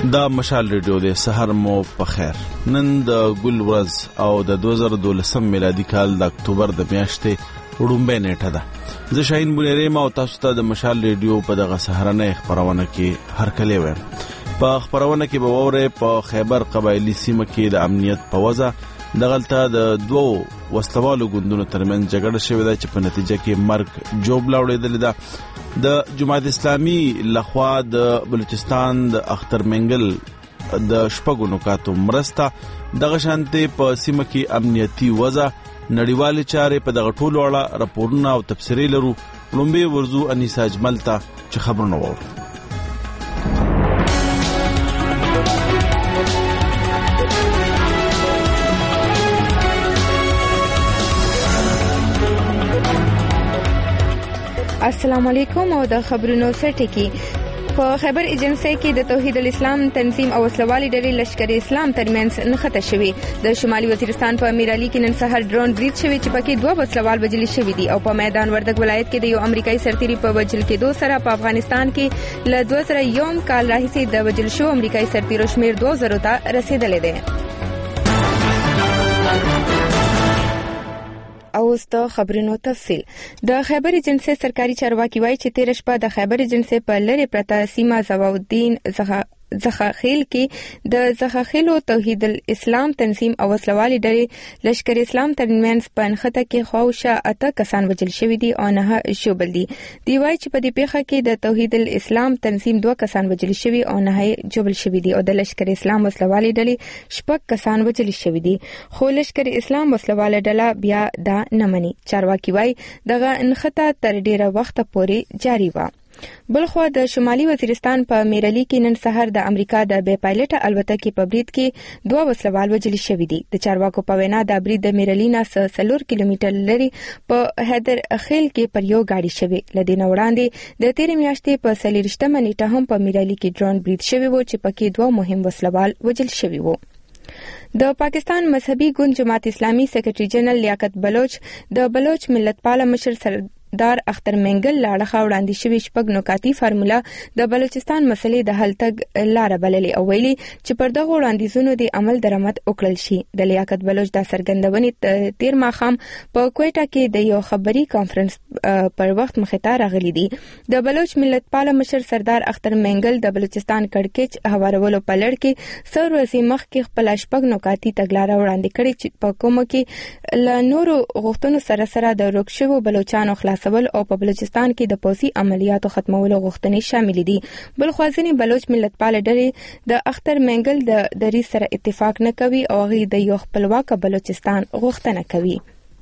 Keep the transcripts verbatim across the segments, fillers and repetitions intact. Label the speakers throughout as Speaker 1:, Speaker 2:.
Speaker 1: دا مشال ریډیو د سحر مو په خیر. نن د ګل ورځ او د دوه زره دولسم میلادي کال د اکتوبر د میاشتې وړومبه نیټه ده. زه شاهین بونیری ما او تاسو ته د مشال ریډیو په دغه سحرنه خبرونه کې هر کله وایم. په خبرونه کې به وره په خیبر قبایلی سیمه کې د امنیت په وجه دغلطه د دوو وسلوالو ګوندونو ترمن جګړه شوې ده چې په نتیجه کې مرګ جوب لاوړېدل ده. د جماعت اسلامي لخوا د بلوچستان د اختر منګل د شپږو نکاتو مرسته دغه شانته په سیمه کې امنیتي وضع نړیوال چارې په دغه ټولو اړه راپورونه او تفسیري لرو. لومبي ورزو انیسا اجمل ته چې خبرونه وو.
Speaker 2: السلام علیکم او د خبرونو سرټی کې په خیبر ایجنسی کې د توحید الاسلام تنظیم او وسلوالي ډلې لشکر اسلام ترمنځ نښته شوې. د شمالي وزیرستان په امیر علي کې نن سهار ډرون برید شوی چې پکې دوه وسلوال وژل شوي دي او په میدان وردګ ولایت کې د یو امریکایي سرتیري په وژل کېدو سره په افغانستان کې له دوه زره یوم کال راهیسې د وژل شوو امریکایي سرتیرو شمیر دوه زرو ته رسیدلی دی. اوس د خبرونو تفصیل. د خیبر ایجنسی سرکاري چارواکي وایي چې تیر شپه د خیبر ایجنسی په لری پرته سیمه زواودین زخه زخاخیل کې د زخاخیلو توحید الاسلام تنظیم او وسلوالي ډلې لشکر اسلام ترمنځ په نښته کې خواوشا اته کسان وژل شوي دي او نه ژوبل دي. دی وایي چې په دې پیښه کې د توحید الاسلام تنظیم دوه کسان وژل شوي او نه ژوبل شوي دي او د لشکر اسلام وسلوالي ډلې شپږ کسان وژل شوي دي. خو لشکر اسلام وسلواله ډله بیا دا نه مني. چارواکي وایي دغه نښته تر ډیره وخت پورې جاری و. بلخوا د شمالي وزیرستان په میرلی کې نن سهار د امریکا د بې پایلټه الوتکې په برید کې دوه وسلوال وژل شوي دي. د چارواکو په وینا دا برید د میرلی نه څلور کیلومتر لري په حیدر خیل کې پر یو گاډي شوی. لدې نه وړاندې د تیرې میاشتې په څلېرویشتمه نیټه هم په میرلی کې ډرون برید شوی و چې پکې دوه مهم وسلوال وژل شوي وو. د پاکستان مذهبي ګوند جماعت اسلامي سیکریټري جنرال لیاقت بلوچ د بلوچ ملت پاله مشر سر دار اختر منګل لاړه وړاندې شوی شپږ نکاتی فارمولا د بلوچستان مسلې د حل تګ لار بللې او ویلي چې پر دغه وړاندیزونو د عمل درآمد وکړل شي. د لیاقت بلوچ د سرګندونې تیر ماښام په کوټه کې د یو خبري کانفرنس پر وخت مخته راغلي دي. د بلوچ ملت پاله مشر سردار اختر منګل د بلوچستان کڑکچ هوارولو په لړ کې څو ورځې مخکې خپل شپږ نکاتی تګلارې وړاندې کړې چې په کومه کې ل نورو غوښتنو سره سره د روکشو بلوچستان خلاص او په بلوچستان کې د پوځي عملیاتو ختمولو غوښتنې شامل دي. بل خوازنی بلوچ ملت پال ډلې د اختر منګل د دریځ سره اتفاق نه کوي او غي د یو خپلواک بلوچستان غوښتنه کوي.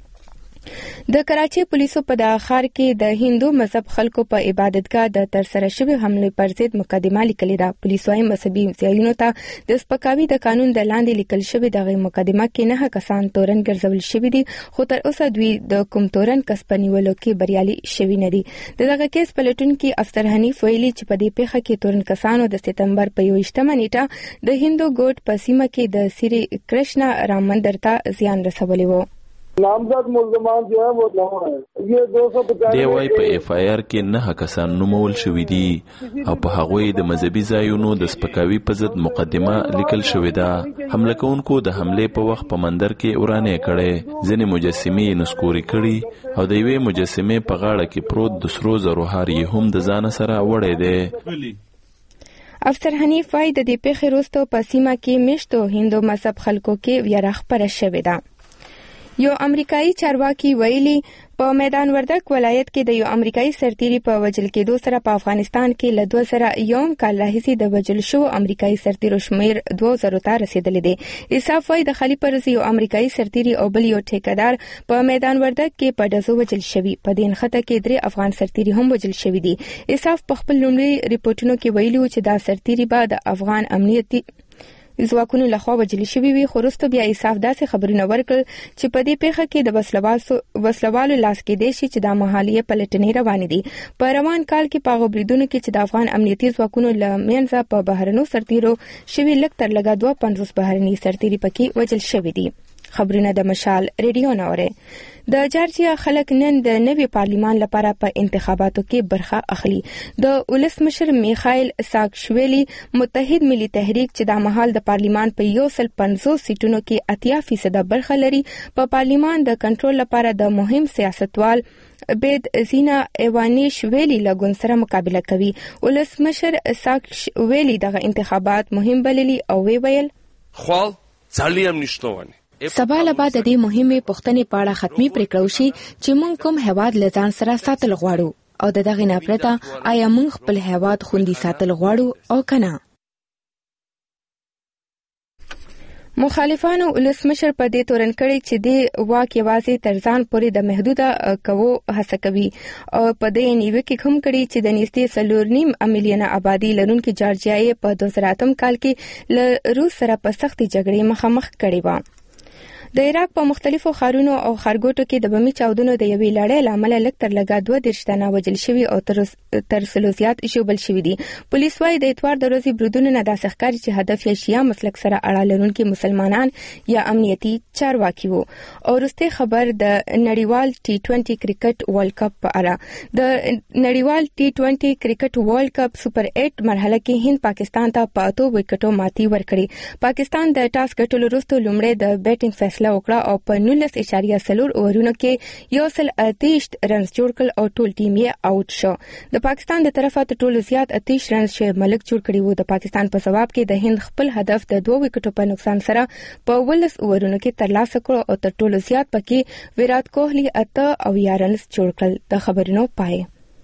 Speaker 2: د کراچي پولیسو په د ښار کې د هندو مذهب خلکو په عبادتګاه د ترسره شوی حمله پر ضد مقدمه لیکلې ده. پولیسو وايي مذهبي ځایونو ته د سپکاوي د قانون د لاندې لیکل شوی دغه مقدمه کې نه کسان تورن ګرځول شوی دي خو تر اوسه دوی د کوم تورن کس په نیولو کې بریالي شوی نه دي. دغه کیس پلټون کې افسر حنیف ویلي چې په دې پیښه کې تورن کسانو د سپتمبر په یوویشتمه نیټه د هندو ګوټ په سیمه کې د سری کرشنا رام مندر ته زیان رسولی وو.
Speaker 3: نامزد ملزمان جو ہے وہ نو ہے یہ دو سو پچاس
Speaker 4: دی وايي په اف آی آر کې نه کسان نومول شوې دي او په هغوی د مذهبي ځایونو د سپکاوي په ضد مقدمه لیکل شوې ده. حمله کوونکو د حمله په وخت په مندر کې ورانه کړي، ځینې مجسمې نسکوري کړي او د یوې مجسمې په غاړه کې پروت د سرو زرو هار یې هم د ځان سره وړی دی.
Speaker 2: افسر حنیف وايي د دې پیښې وروسته په سیمه کې مشتو هندو مذهب خلکو کې ویره خپره شوې ده. یو امریکایي چارواکي ویلي په میدان وردګ ولایت کې د یو امریکایي سرتیري په وژل کېدو سره په افغانستان کې له دوه زره یوم کال راهیسې د وژل شوو امریکایي سرتیرو شمیر دوه زرو ته رسیدلی دی. انصاف وايي د خلی پرز یو امریکایي سرتیري او بل یو ټیکدار په میدان وردګ کې په ډزو وژل شوي. په دې نښته کې درې افغان سرتیري هم وژل شوي دي. انصاف په خپل لومړي ریپورتونو کې ویلي و چې دا سرتیري به د افغان امنیتي ځواکونو لخوا وژل شوي وي خو وروسته بیا انصاف داسې خبرونه ورکړل چې په دې پیښه کې د وسلوالو لاس کېدی شي چې دا مهال یې پلټنې روانې دي. په روان کال کې په هغو بریدونو کې چې د افغان امنیتي ځواکونو له منځه په بهرنیو سرتیرو شوي لږ تر لږه دوه پنځوس بهرني سرتیري پکې وژل شوي دي. خبرونه د مشال ریډیو نوري. د جارجیا خلک نن د نوي پارلیمان لپاره په انتخاباتو کې برخه اخلي. د ولسمشر میخائیل ساکشویلی متحد ملي تحریک چې د مهال د پارلیمان په یو سل پنځوس سیټونو کې اتیا فیصد برخه لري په پارلیمان د کنټرول لپاره د مهم سیاستوال بيد زینا ایوانیشویلی لګون سره مقابله کوي. ولسمشر ساکشویلی دغه انتخابات مهم بللي او وی ویل
Speaker 5: خپل ځلیم نشټوانی
Speaker 2: سبا له بعد د دې مهمه پښتنې پاړه ختمي پریکړه وشي چې مونږ کوم هواد لزان سره ساتل غواړو او د دغه نه پرته آیا مونږ خپل هواد خوندي ساتل غواړو او کنه. مخالفانو ولسمشر په دې تورن کړي چې د واک یوازې تر ځان پورې د محدوده کوو هڅه کوي او په دې نیوکه کې هم کړي چې د نږدې څلور نیم میلیونه آبادی لرونکي جارجیا په دوه زره اتم کال کې له روس سره په سختي جګړې مخامخ کړي و. د عراق په مختلفو ښارونو او ښارګوټو کې د بمي چاودنو د یوې لړۍ لامل لږ تر لږه دوه دېرش تنه وژل شوي او تر سلو زیات ژوبل شوي دي. پولیس وايي د اتوار د ورځې بریدونو نه داسې ښکاري چې هدف یې شیعه مسلک سره اړه لرونکي مسلمانان یا امنیتي چارواکي وو. او وروستی خبر د نړیوال ټي ټوینټي کرکټ ورلد کپ په اړه. د نړیوال ټي ټوینټي کرکټ ورلد کپ سپر اټ مرحله کې هند پاکستان ته په اتو وکټو ماتي ورکړي. پاکستان د ټاس ګټلو وروسته لومړی د بیټینګ فیصله وکړه او په نولس اشاریه څلور اورونو کې یو سل اتیش رنز جوړ کړل او ټول ټیم یې آوټ شو. د پاکستان د طرفه تر ټولو زیات اتیش رنز شعیب ملک جوړ کړی وو. د پاکستان په جواب کې د هند خپل هدف د دوه وکټو په نقصان سره په ولس اورونو کې ترلاسه کړ او تر ټولو زیات پکې ویرات کوهلی اته او یا رنز جوړ کړل. د خبرونو پای.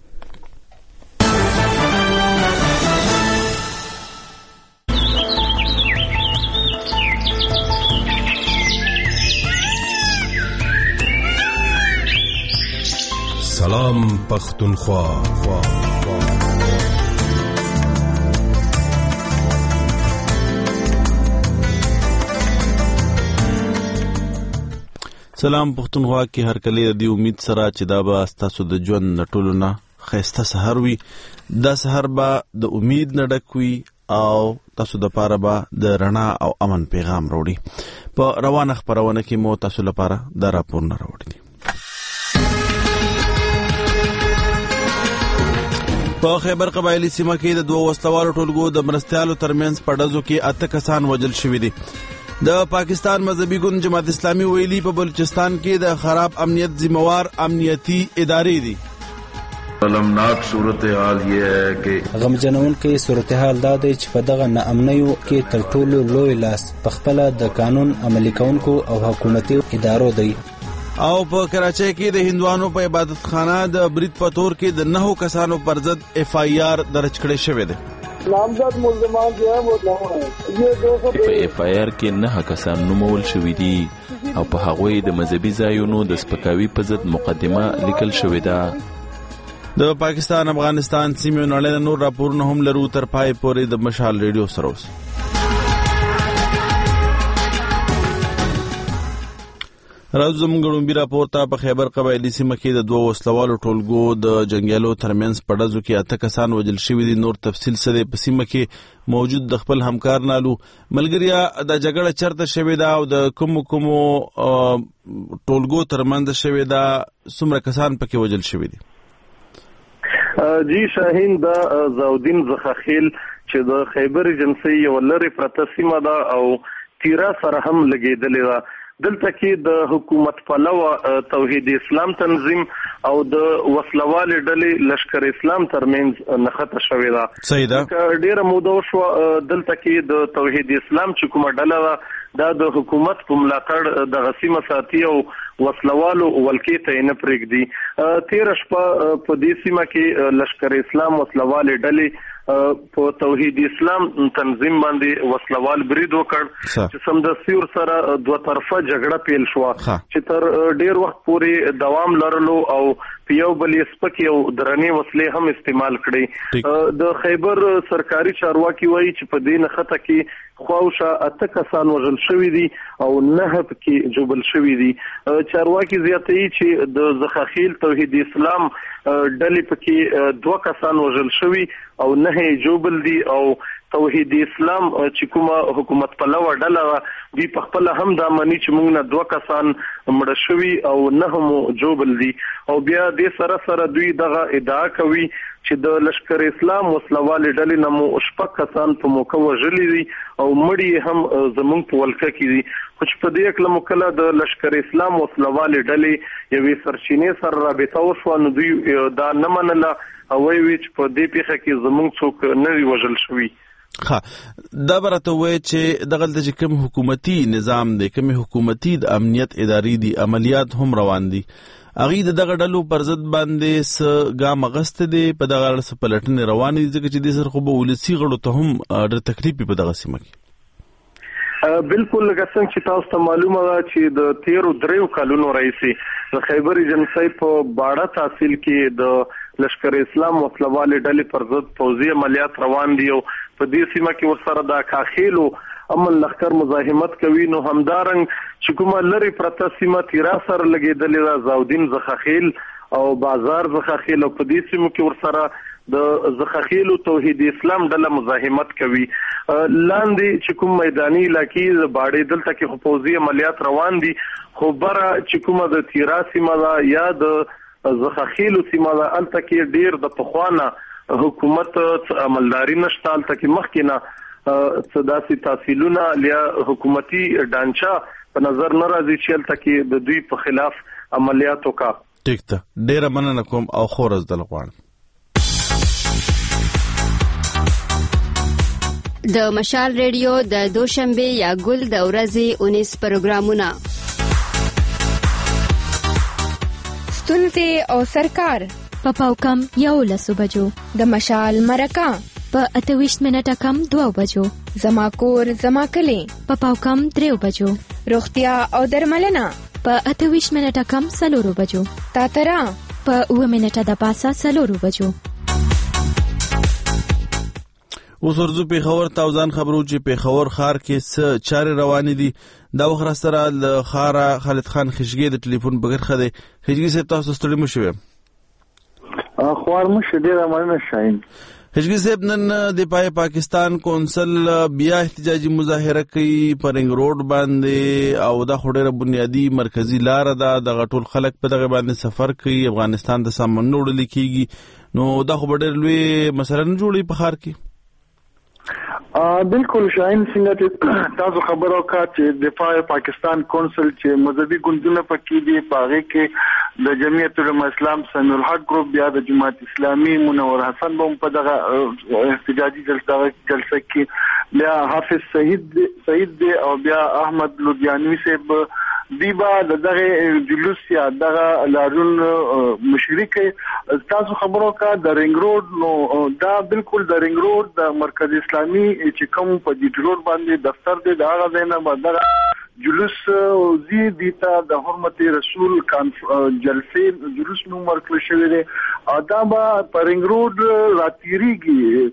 Speaker 6: سلام پختونخوا.
Speaker 1: سلام پختونخوا کې هر کله د امید سره چې دا به تاسو د ژوند ټولو نه خسته سحر وي. دا سحر به د امید نه ډک وي او تاسو د پاره به د رڼا او امن پیغام راوړي. په روانه خبرونه کې مو تاسو لپاره دا راپور نه راوړي. په خیبر قبایلی سیمه کې د دوه وسلوالو ټولګو د مرستيالو ترمنځ په ډزو کې اته کسان وژل شوي دي. د پاکستان مذهبي ګوند جماعت اسلامي ویلي په بلوچستان کې د خراب امنیت ذمہوار امنیتی ادارې دي.
Speaker 7: غمناک صورتحال یہ ہے کہ
Speaker 8: غمجنون کې صورتحال دا دی چې په دغه ناامنیو کې تر ټولو لوی لاس په خپل د قانون عملي کونکو او حکومتي ادارو دی.
Speaker 1: او په کراچۍ کې د هندوانو په عبادت خانه د برید په تور کې د نهو کسانو پر ضد ایف آئی آر درج کړی شوی دی.
Speaker 3: نامزد ملزمان جو ہے وہ نو ہیں. یہ دو سو
Speaker 4: په ایف آئی آر کې نه کسان نومول شوي دي او په هغوی د مذهبي ځایونو د سپکاوي په ضد مقدمه لیکل شوې ده.
Speaker 1: د پاکستان افغانستان سیمې نړۍ نور راپورونه هم لرو. تر پای پورې د مشال ریډیو سره اوس. راځو زموږ ګړومبي راپور ته. په خیبر قبایلی سیمه کې د دوه وسلوالو ټولګو د جنگیالو ترمنځ په ډزو کې اته کسان وژل شوي دي. نور تفصیل سره په سیمه کې موجود د خپل همکار نالو ملګریا د جګړه چرته شوې ده او د کوم کوم ټولګو ترمنځ شوې ده. څومره کسان پکې وژل شوي دي؟
Speaker 9: جی شاهین دا زاودین زخاخیل چې د خیبر ایجنسی یو لری پرته سیمه ده او تیرا سره هم لګیدلې ده. دلته کې د حکومت پلوه توحید اسلام تنظیم او د وسلوال ډلې لشکر اسلام ترمنځ نښته شوې ده.
Speaker 1: صحیح ده.
Speaker 9: ډیره موده شو دلته کې د توحید اسلام چې کومه ډله ده دا د حکومت په ملاتړ د غسیمه ساتي او وسلوالو ولکې ته نه پرېږدي. تیر شپه په دې سیمه کې لشکر اسلام وسلوال ډلې په توحید اسلام تنظیم باندې وسلوال برید وکړ چې سمدستي ورسره دوه طرفه جګړه پیل شو چې تر ډیر وخت پورې دوام لرلو او یو بلې سپکې او درنې وسلې هم استعمال کړې. د خیبر سرکاري چارواکي وایي چې په دې نښته کې خواوشه اته کسان وژل شوي دي او نه پکې جوبل شوي دي. چارواکي زیاتوي چې د زخاخیل توحید اسلام ډلې پکې دوه کسان وژل شوي او نه جوبل دي او توحید اسلام چې کومه حکومت پلوه ډله دی په خپل هم د منی چې موږ نه دوه کسان مړ شوي او نه هم جوبل دي او بیا د سره سره دوی دغه ادعا کوي چې د لشکر اسلام وسلوال ډلې نه مو شپږ کسان په موقع وژلي دي او مړي هم زمونږ په ولکه کې دي خو چې په دې کله مکله د لشکر اسلام وسلوال ډلې یوې سرچینې سره رابطه وشوه نو دوی دا نه منله او وی چې په دې پیښه کې زمونږ څوک نه وي وژل شوي.
Speaker 1: ها دا برته وای چې دغه د کوم حکومتي نظام دی کوم حکومتي د امنیت اداري دي عملیات هم روان دي اغه دغه ډلو پر ضد باندې س ګام غست دي په دغه س پلټنې روان دي ځکه چې د سر خو به ولسی غړو ته هم ډېر تکلیف په دغه سیمه کې.
Speaker 9: بالکل لکه څنګه چې تاسو ته معلومه ده چې د تیرو دریو کلونو رئیسي د خیبر ایجنسی په باړه تحصیل کې د لشکر اسلام وسلوال ډلې پر ضد پوځي عملیات روان دي او په دې سیمه کې ورسره د کاخیلو امن لخر مزاحمت کوي نو همدارنګ چې کومه لری پرته سیمه تیرا سره لګیدلې ده زاودین زخخیل او بازار زخخیل او په دې سیمه کې ورسره د زخخیل توحید اسلام ډله مزاحمت کوي لاندې چې کوم میداني علاقې د باړې دلته کې پوځي عملیات روان دي خو بره چې کومه د تیرا سیمه ده یا د زخخیل سیمه ده الته کې ډیر د پخوانه حکومت عملداري نشته الته کې مخکینه صداسي تحصیلونه یا حکومتي ډانچا په نظر نه راځي چې الته کې د دوی په خلاف عملیات وکړي.
Speaker 1: ټیک ته ډیر مننه کوم او خورز دل غواړم.
Speaker 10: د مشال ریډیو د دوشنبه یا ګل د ورځې اونیس پروګرامونه
Speaker 2: ستونزې او سرکار
Speaker 11: په پاو کم یو لسو بجو
Speaker 2: د مشال مرکه
Speaker 11: په اتویشت منټه کم دوه بجو
Speaker 2: زما کور زما کلی
Speaker 11: په پاو کم دریو بجو
Speaker 2: روغتیا او درملنه
Speaker 11: په اتویشت منټه کم سلورو بجو
Speaker 2: تاترا
Speaker 11: په اوه منټه د پاسه سلورو بجو.
Speaker 1: اوس ورځو پیښور تاوزان خبرو چې پیښور ښار کې څه چارې روانې دي دا وخت سره ل خارا خالد خان خشګي د ټلیفون بغیر خده خشګي صاحب تاسو ستړي مو شوه
Speaker 3: خوار مو شه ډیر مننه شاین
Speaker 1: خشګي صاحب نن د پای پاکستان کونسل بیا احتجاجي مظاهره کوي پرنګ روډ باندې او دا خډيره بنیادی مرکزی لار ده د غټول خلک په دغه باندې سفر کوي افغانستان د سامان وړل کیږي نو دا خو ډېر لوی مثلا جوړي په خار کې.
Speaker 3: بالکل شاین څنګه چې تاسو خبرو کا چې دفاع پاکستان کونسل چې مذهبي ګوندونه پکې دي پاره کې د جمعیت العلماء اسلام سن الحق ګروپ بیا د جماعت اسلامي منور حسن بم په دغه احتجاجي جلسه جلسه کې بیا حافظ سعید سعید او بیا احمد لودیانوی صاحب دیبا دغه جلوس یا دغه لارون مشرک تاسو خبرو کا د رنګ روډ نو دا بالکل د رنګ روډ د مرکز اسلامي چې کوم په دې روډ باندې دفتر دی دا غا زینه دغه جلوس زی دیتا د حرمت رسول جلسه جلوس نو مرکز شوی دی ادابا پرنګ روډ راتيريږي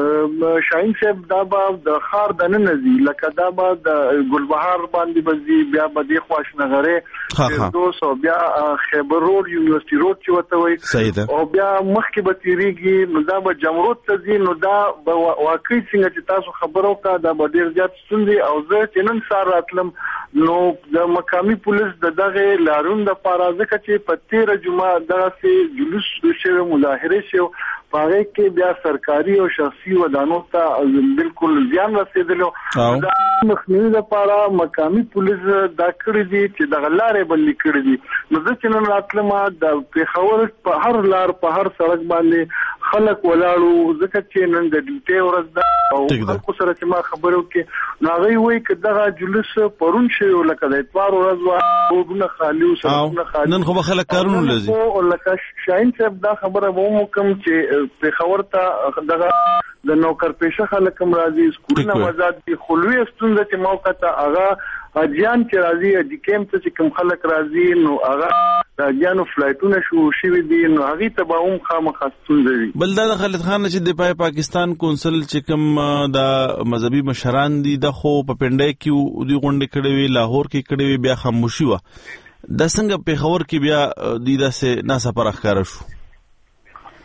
Speaker 3: شاین صاحب دا به د خار د ننزي لکه دا به د ګلبهار باندې بزي بیا به د خوښ نغره دوه سو بیا خیبر روډ یونیورسيټي روډ چې وته وي او بیا مخکې به تیریږي نو دا به جمرود ته ځي نو دا واقعي څنګه چې تاسو خبرو کا دا به ډیر زیات ستونزې او زه چې نن سار راتلم نو د مقامی پولیس د دغه لارون د پارازه چې په تیر جمعه دغه سي جلوس شوی مظاهره شو پاره کې بیا سرکاري او شخصي ودانو ته بالکل زیان رسیدلو دا مخنیوي لپاره مقامی پولیس دا کړی دي چې د غلارې بندي کړی دي نو ځکه نن راتلم د پیښور په هر لار په هر سړک باندې خلک ولاړو ځکه چې نن د ډیټي ورځ ده او خلکو سره چې ما خبرو کې ناغي وای چې دغه جلوس پرون شي لکه د اتوار ورځ وګونه خالی او سره خالی
Speaker 1: نن خو به خلک کارونه لزي
Speaker 3: او لکه شاین صاحب دا خبره ومو کوم چې پیښور ته دغه د نوکر پیشه خلک هم راځي سکولونه آزاد دي خلوی ستونزه چې موقع ته هغه اجیان چې راځي د کیمپ ته کوم خلک راځي نو هغه راځيانو فلایټونه شو شوي دي نو هغه ته به هم خامخا ستونزه وي.
Speaker 1: بل دا خالد خان چې د پای پاکستان کونسل چې کوم د مذهبي مشران دي د خو په پنډای کې دوی غونډه کړې وی لاهور کې کړې وی بیا خاموشي و د څنګه پیښور کې بیا د داسې ناسا پر اخکار شو.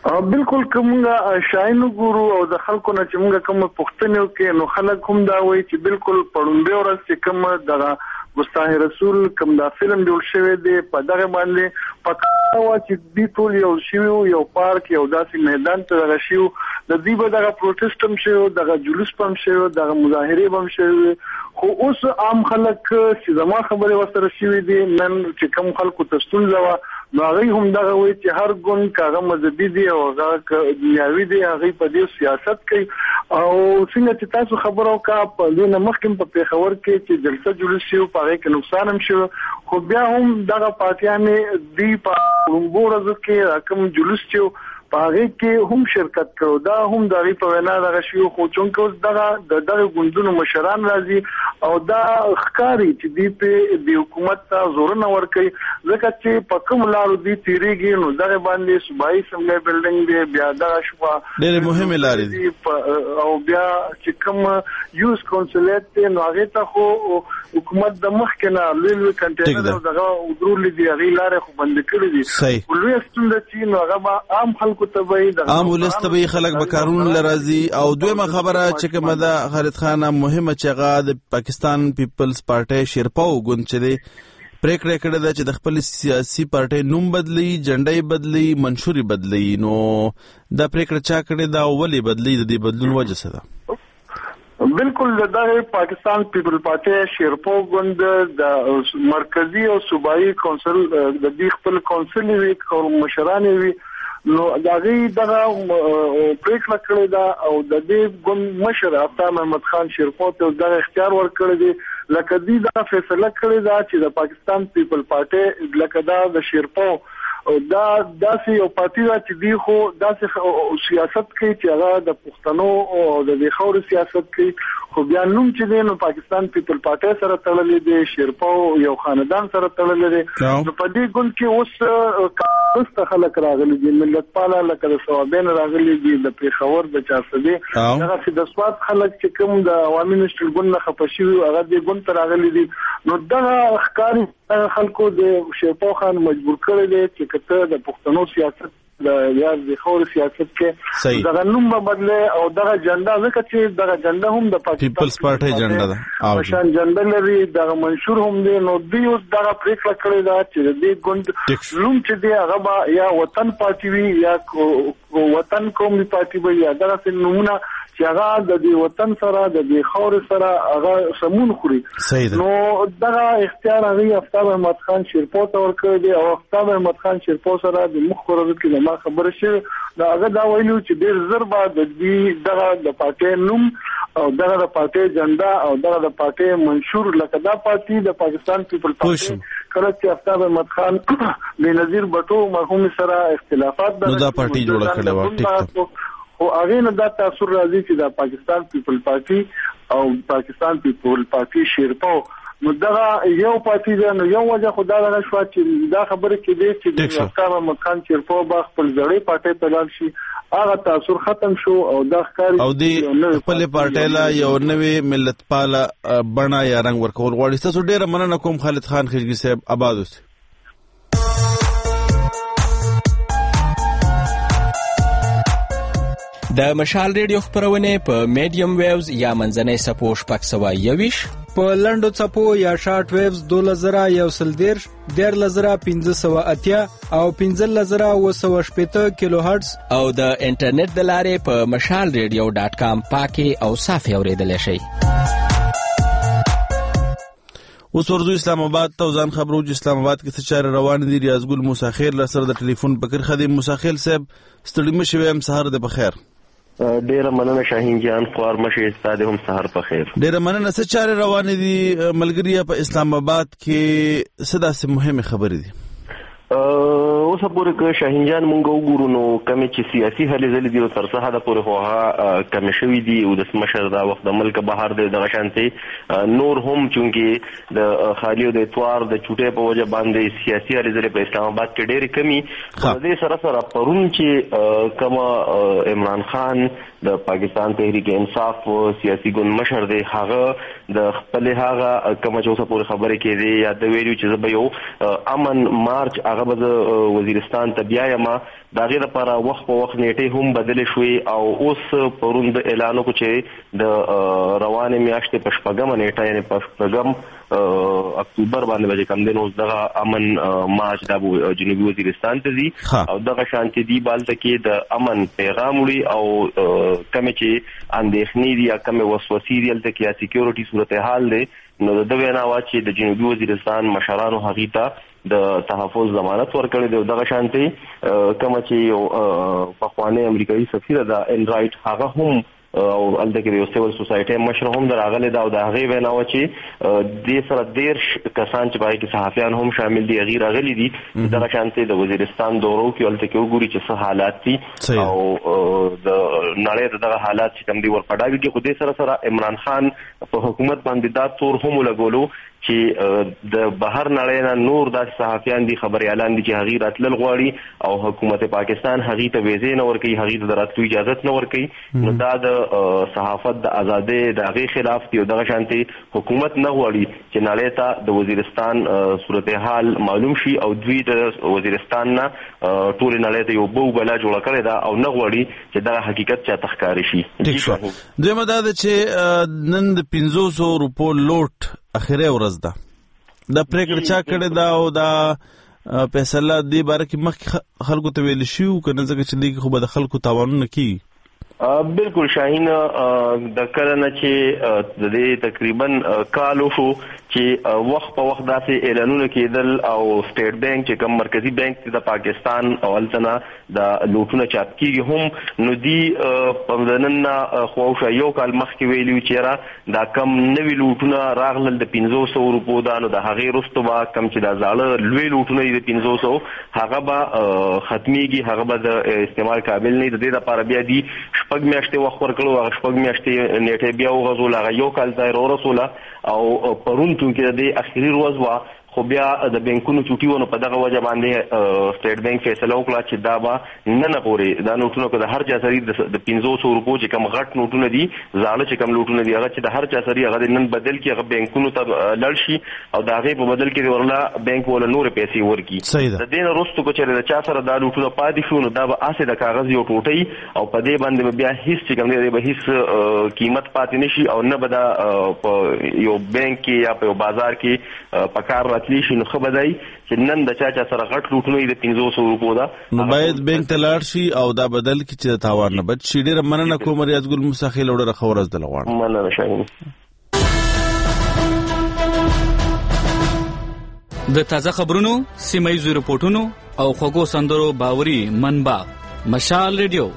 Speaker 3: بالکل کومه شاینو ګورو او د خلکو نه چې موږ کوم پښتنو کې نو خلک هم دا وایي چې بالکل پړومبه ورځ چې کوم دغه مستحی رسول کوم دا فلم جوړ شوی دی په دغه باندې پکا وا چې دی ټول یو شیو یو پارک یو داسې میدان ته دغه شیو د دې به دغه پروټیسټ هم شوی دغه جلوس هم شوی دغه مظاهره هم شوی خو اوس عام خلک چې زما خبره وسره شوی دي نن چې کوم خلکو تستون زوا نو هغه هم دغه وایي چې هر ګوند کاغه مذهبي دی او هغه دنیاوي دی هغه په دې سیاست کوي او څنګه چې تاسو خبرو کا په دې مخکې په پیښور کې چې جلسه جوړ شي په هغه کې نقصان هم شو خو بیا هم دغه پارټیانې دی په وګورځ کې رقم جلوس چې پاره کې هم شرکت کړو دا هم د غي په وینا دغه شیو خو چونکه اوس دغه د دغه ګوندونو مشران راځي او دا ښکاری چې دی په د حکومت ته زور نه ور کوي ځکه چې په کوم لارو دی تیریږي نو دغه باندې صوبایي سملې بلډینګ دی بیا دغه شپه
Speaker 1: ډېر مهمه لارې دي
Speaker 3: او بیا چې کوم یوز کونسولیت ته نو هغه ته خو حکومت د مخ کې نه لوی لوی کنټینر دغه ودرول دي هغه لارې خو بند کړې دي لوی ستونزه چې نو هغه عام خلکو
Speaker 1: عام ولستبي خلک بکارون لرازي او دویمه خبره چې کومه ده خالد خان مهمه چې هغه د پاکستان پیپلز پارټي شیرپاو ګوند چې دی پریکړه کړې ده چې د خپل سیاسي پارټي نوم بدلی جنډای بدلی منشوري بدلی نو دا پریکړه چا کړې ده او ولې بدلی د دې بدلون وجه څه ده
Speaker 3: بالکل د پاکستان پیپل پارټي شیرپاو ګوند د مرکزی او صوبایي کونسل د دې خپل کونسل وی او مشران وی نو دغه دغه پریکړه کړې ده او د دې ګوند مشر افتاب محمد خان شیرپاو ته دغه اختیار ورکړی دی لکه دې دا فیصله کړې ده چې د پاکستان پیپل پارټي لکه دا د شیرپاو دا داسې یو پارټي ده چې دی خو داسې سیاست کوي چې هغه د پښتنو او د خاور سیاست کوي خو بیا نوم چې دی نو پاکستان پیپل پارټي سره تړلې دی شیرپاو یو خاندان سره تړلې دی نو په دې ګوند کې اوس اوس خلک راغلي دي ملت پاله لکه د ثوابین راغلي دي د پیښور د چارسدي هغه چې د سواد خلک چې کوم د عوامي نشټل ګوند نه خپشي هغه دې ګوند ته راغلي دي نو دغه ښکاری خلکو د شیرپاو خان مجبور کړی دی چې کته د پښتنو سیاست د یاد د خور سیاست کې دغه نوم په بدله او دغه جنډا ځکه چې دغه جنډا هم د
Speaker 1: پیپلز پارټي جنډا ده
Speaker 3: او شان جنډا لري دغه منشور هم دی نو دی اوس دغه پریکړه کړې ده چې د ګوند نوم چې دی هغه یا وطن پارټي وي یا وطن قومي پارټي وي یا دغه نمونه چې هغه د دې وطن سره د دې خور سره هغه سمون خوري نو دغه اختیار هغه افتاب احمد خان شیرپاو ته ورکړی دی او افتاب احمد خان شیرپاو سره د مخ ورځ کې ما خبره شوه دا هغه دا ویلو چې ډیر زر بعد د دې دغه د پارټي نوم او دغه د پارټي جنډا او دغه د پارټي منشور لکه دا پارټي د پاکستان پیپل پارټي کله چې افتاب احمد خان بنظیر بټو مرحوم سره اختلافات
Speaker 1: نو دا پارټي جوړه کړې و ټیک
Speaker 3: خو هغه نه دا تاثیر راځي چې د پاکستان پیپل پارټي او پاکستان پیپل پارټي شیرپاو نو دا یو پارټي ده نو یو وجه خدای دغه شو چې دا خبره کې دي چې د افتاب احمد خان شیرپاو با خپل ځړې پارټي ته لاړ شي هغه تاثیر ختم شو او دا ښکاری
Speaker 1: او د خپل پارټي لا یو نوې ملت پاله بڼه یا رنگ ورکول غواړي تاسو ډیره مننه کوم خالد خان خلجی صاحب آباد اوسئ
Speaker 12: د مشال ریډیو خبرونه په میډیم ویوز یا منځنۍ سپو شپږ سوه یویش
Speaker 8: په لنډو چپو یا شارټ ویوز دوله زره یو سل دیرش دیارلس زره پنځه سوه اتیا او پنځلس زره اوه سوه شپېته کیلو هرټز
Speaker 12: او د انټرنیټ د لارې په مشال ریډیو ډاټ کام پاکي او صافي اورېدلی شئ
Speaker 1: اوس ورځو اسلام آباد ته ځان خبرو چې اسلام آباد کې څه چارې روان دي ریاض ګل موسی خیل را سره د ټلیفون پکر خدیم موسی خیل صاحب ستړي مشي ویم سهار د بخیر
Speaker 9: ډیره مننه شاهین جان خوار مشه استاد هم سهار په خیر
Speaker 1: ډیره مننه څه چارې روان دي ملګری په اسلام آباد کې څه داسې مهمه خبرې دي
Speaker 9: اوس پورې که شاهین جان مونږ وګورو نو کومې چې سیاسي هلې ځلې دي او تر څه حده پورې خو هغه کمې شوي دي او د مشر دا وخت د ملک بهر دی دغه شانتي نور هم چونکې د خالی او د اتوار د چوټۍ په وجه باندې سیاسي هلې ځلې په اسلام آباد کې ډېرې کمي په دې سره سره پرون چې کومه عمران خان
Speaker 13: د پاکستان تحریک انصاف سیاسي ګوند مشر دی هغه د خپل هغه کوم چې اوسه پورې خبرې کړي یا د ویلو چې زه به یو امن مارچ هغه به وزیرستان ته بیا یم دا غیر لپاره وخت په وخت نیټه هم بدل شوې او اوس پروند اعلان وکړ چې د روانه میاشتې په شپږم نیټه یعنی په شپږم اکتوبر باندې به کوم دین اوس دغه امن مارچ د جنوبي وزیرستان ته ځي او دغه شانتي دی بالته کې د امن پیغام وړي او کوم چې اندېښنې دي یا کوم وسوسې دي تل کې سکیورټي صورتحال دی نو د وینا وا چې د جنوبي وزیرستان مشرانو هغه ته د تحفظ ضمانت ورکړي دی دغه شانتي کوم چې په خوانه امریکایي سفیر د ان رائټ هغه هم او الته کې یو سیول سوسایټي مشر هم دراغله دا او د هغه وینا و چې د سره ډیر کسان چې باید صحافیان هم شامل دي غیر غلي دي دغه شانتي د وزیرستان دورو کې الته کې وګوري چې څه حالات دي او د نړۍ دغه حالات چې کوم دي ورپډاوي کې خو دې سره سره عمران خان په حکومت باندې دا تور هم لګولو چې د بهر نړۍ نه نور د صحافیان دي خبري اعلان دي چې هغه راتلل غواړي او حکومت پاکستان هغه ته ویزه نه ورکړي هغه ته راتلو اجازه نه ورکړي نو دا د صحافت د ازادۍ د هغه خلاف دی او دغه شانتي حکومت نه غواړي چې نړۍ ته د وزیرستان صورتحال معلوم شي او دوی د وزیرستان نه ټول نړۍ ته یو بو بلا جوړ کړی دا او نه غواړي چې دا حقیقت چا تخکاری شي
Speaker 1: دوی مدد چې نن د پنځه سوه روپو لوټ اخیره ورځ ده دا پریکړه چا کړې ده او دا فیصله دی باره کې مخکې خلکو ته ویل شي کنه ځکه چې دی خو به د خلکو تاوانونه کیږي
Speaker 13: بالکل شاهین د کلنه چې د دې تقریبا کالو شو چې وخت په وخت داسې اعلانونه کېدل او سټیټ بانک چې کوم مرکزی بانک د پاکستان اولتنه د لوټونه چاپ کیږي هم نو دی په نن خو یو کال مخکې ویلو چې را دا کم نوی لوټونه راغلل د پنځه سوه روپو دا نو د هغې وروسته به کم چې دا زاړه لوی لوټونه د پنځه سوه هغه به ختمیږي هغه به د استعمال قابل نه د دې لپاره بیا دی شپږ میاشتې وخت ورکړو هغه شپږ میاشتې نیټه بیا وغځول هغه یو کال ځای ورسوله او پرون کې د اخیری ورځ وا خو بیا د بانکونو چوټي ونه په دغه وجه باندې سټیټ بانک فیصله وکړه چې دا به نه نه پورې دا نوټونه که د هر چا سری د پنځه سوه روپو چې کوم غټ نوټونه دي زاړه چې کوم نوټونه دي هغه چې د هر چا سری هغه نن بدل کړي هغه بانکونو ته لاړ شي او د هغې په بدل کې ورله بانک ولا نورې پیسې ورکړي د دې نه وروسته که چېرې د چا سره دا نوټونه پاتې شو نو دا به هسې د کاغذ یو ټوټۍ او په دې باندې به بیا هېڅ چې کوم دی به هېڅ قیمت پاتې نه شي او نه به دا په یو بانک کې یا په یو بازار کې په کار راتلی شي نو ښه به دی چې نن د چا چا سره غټ لوټونه د پنځه سوه روپو ده
Speaker 1: نو باید بانک ته لاړ شي او دا بدل کړي چې د تاوان نه بچ شي ډېره مننه کوم ریاض ګل موسی خیل او ډېره ښه ورځ دله غواړم
Speaker 13: مننه شاهین
Speaker 14: د تازه خبرونو سیمه ییزو رپورټونو او خوږو سندرو باوري منبع مشال ریډیو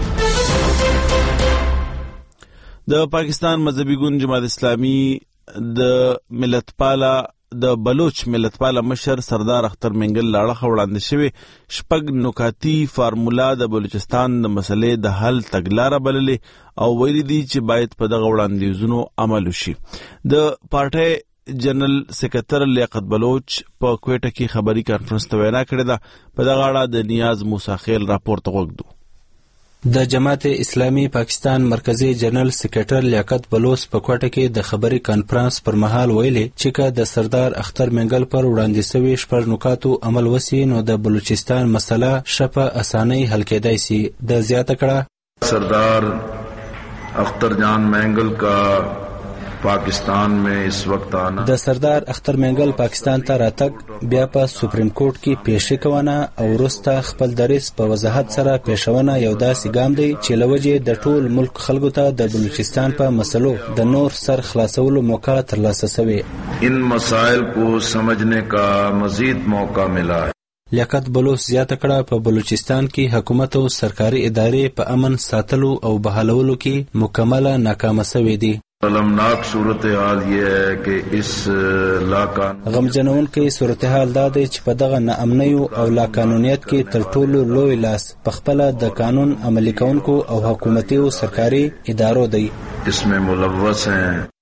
Speaker 1: د پاکستان مذهبي ګوند جماعت اسلامي د ملت پاله د بلوچ ملتپاله مشر سردار اختر منګل لاړه وړاندې شوی شپږ نکاتی فارمولا د بلوچستان د مسلې د حل تګلاره بللې او ویلي دي چې باید په دغه وړاندیزونو عمل وشي د پارټۍ جنرال سکرټر لیاقت بلوچ په کوټه کې خبري کانفرنس ته وینا کړې ده په دغه اړه د نیاز موسی خیل راپور ته وګورو
Speaker 8: د جماعت اسلامي پاکستان مرکزی جنرال سکرټر لیاقت بلوچ په کوټه کې د خبري کانفرنس پر مهال ویلي چې که د سردار اختر منګل پر وړاندې شوي شپږ نکاتو عمل وسی نو د بلوچستان مسله شپه اسانۍ حل کېدای شي د زیاته کړه
Speaker 7: سردار اختر جان منګل کا پاکستان میں اس وقت آنا
Speaker 8: د سردار اختر منګل پاکستان ته راتګ بیا په سپریم کورټ کې پیشي کوونه او وروسته خپل دریس په وضاحت سره پیښونه یو داسې ګام دی چې لوجه د ټول ملک خلکو ته د بلوچستان په مسلو د نور سر خلاصولو موقع ترلاسه شوی
Speaker 7: ان مسائل کو سمجھنے کا مزید موقع ملا ہے
Speaker 8: لیاقت بلوچ زیاته کړه په بلوچستان کې حکومت او سرکاري ادارې په امن ساتلو او بحالولو کې مکمله ناکامه شوې دي
Speaker 7: المناک صورتحال یہ ہے کہ اس لاقانون
Speaker 8: غمجنون کې صورتحال دا دی چې په دغه ناامنیو او لاقانونیت کې تر ټولو لوی لاس په خپل د قانون عملي کونکو او حکومتي او سرکاري ادارو دی
Speaker 7: اس میں ملوث ہیں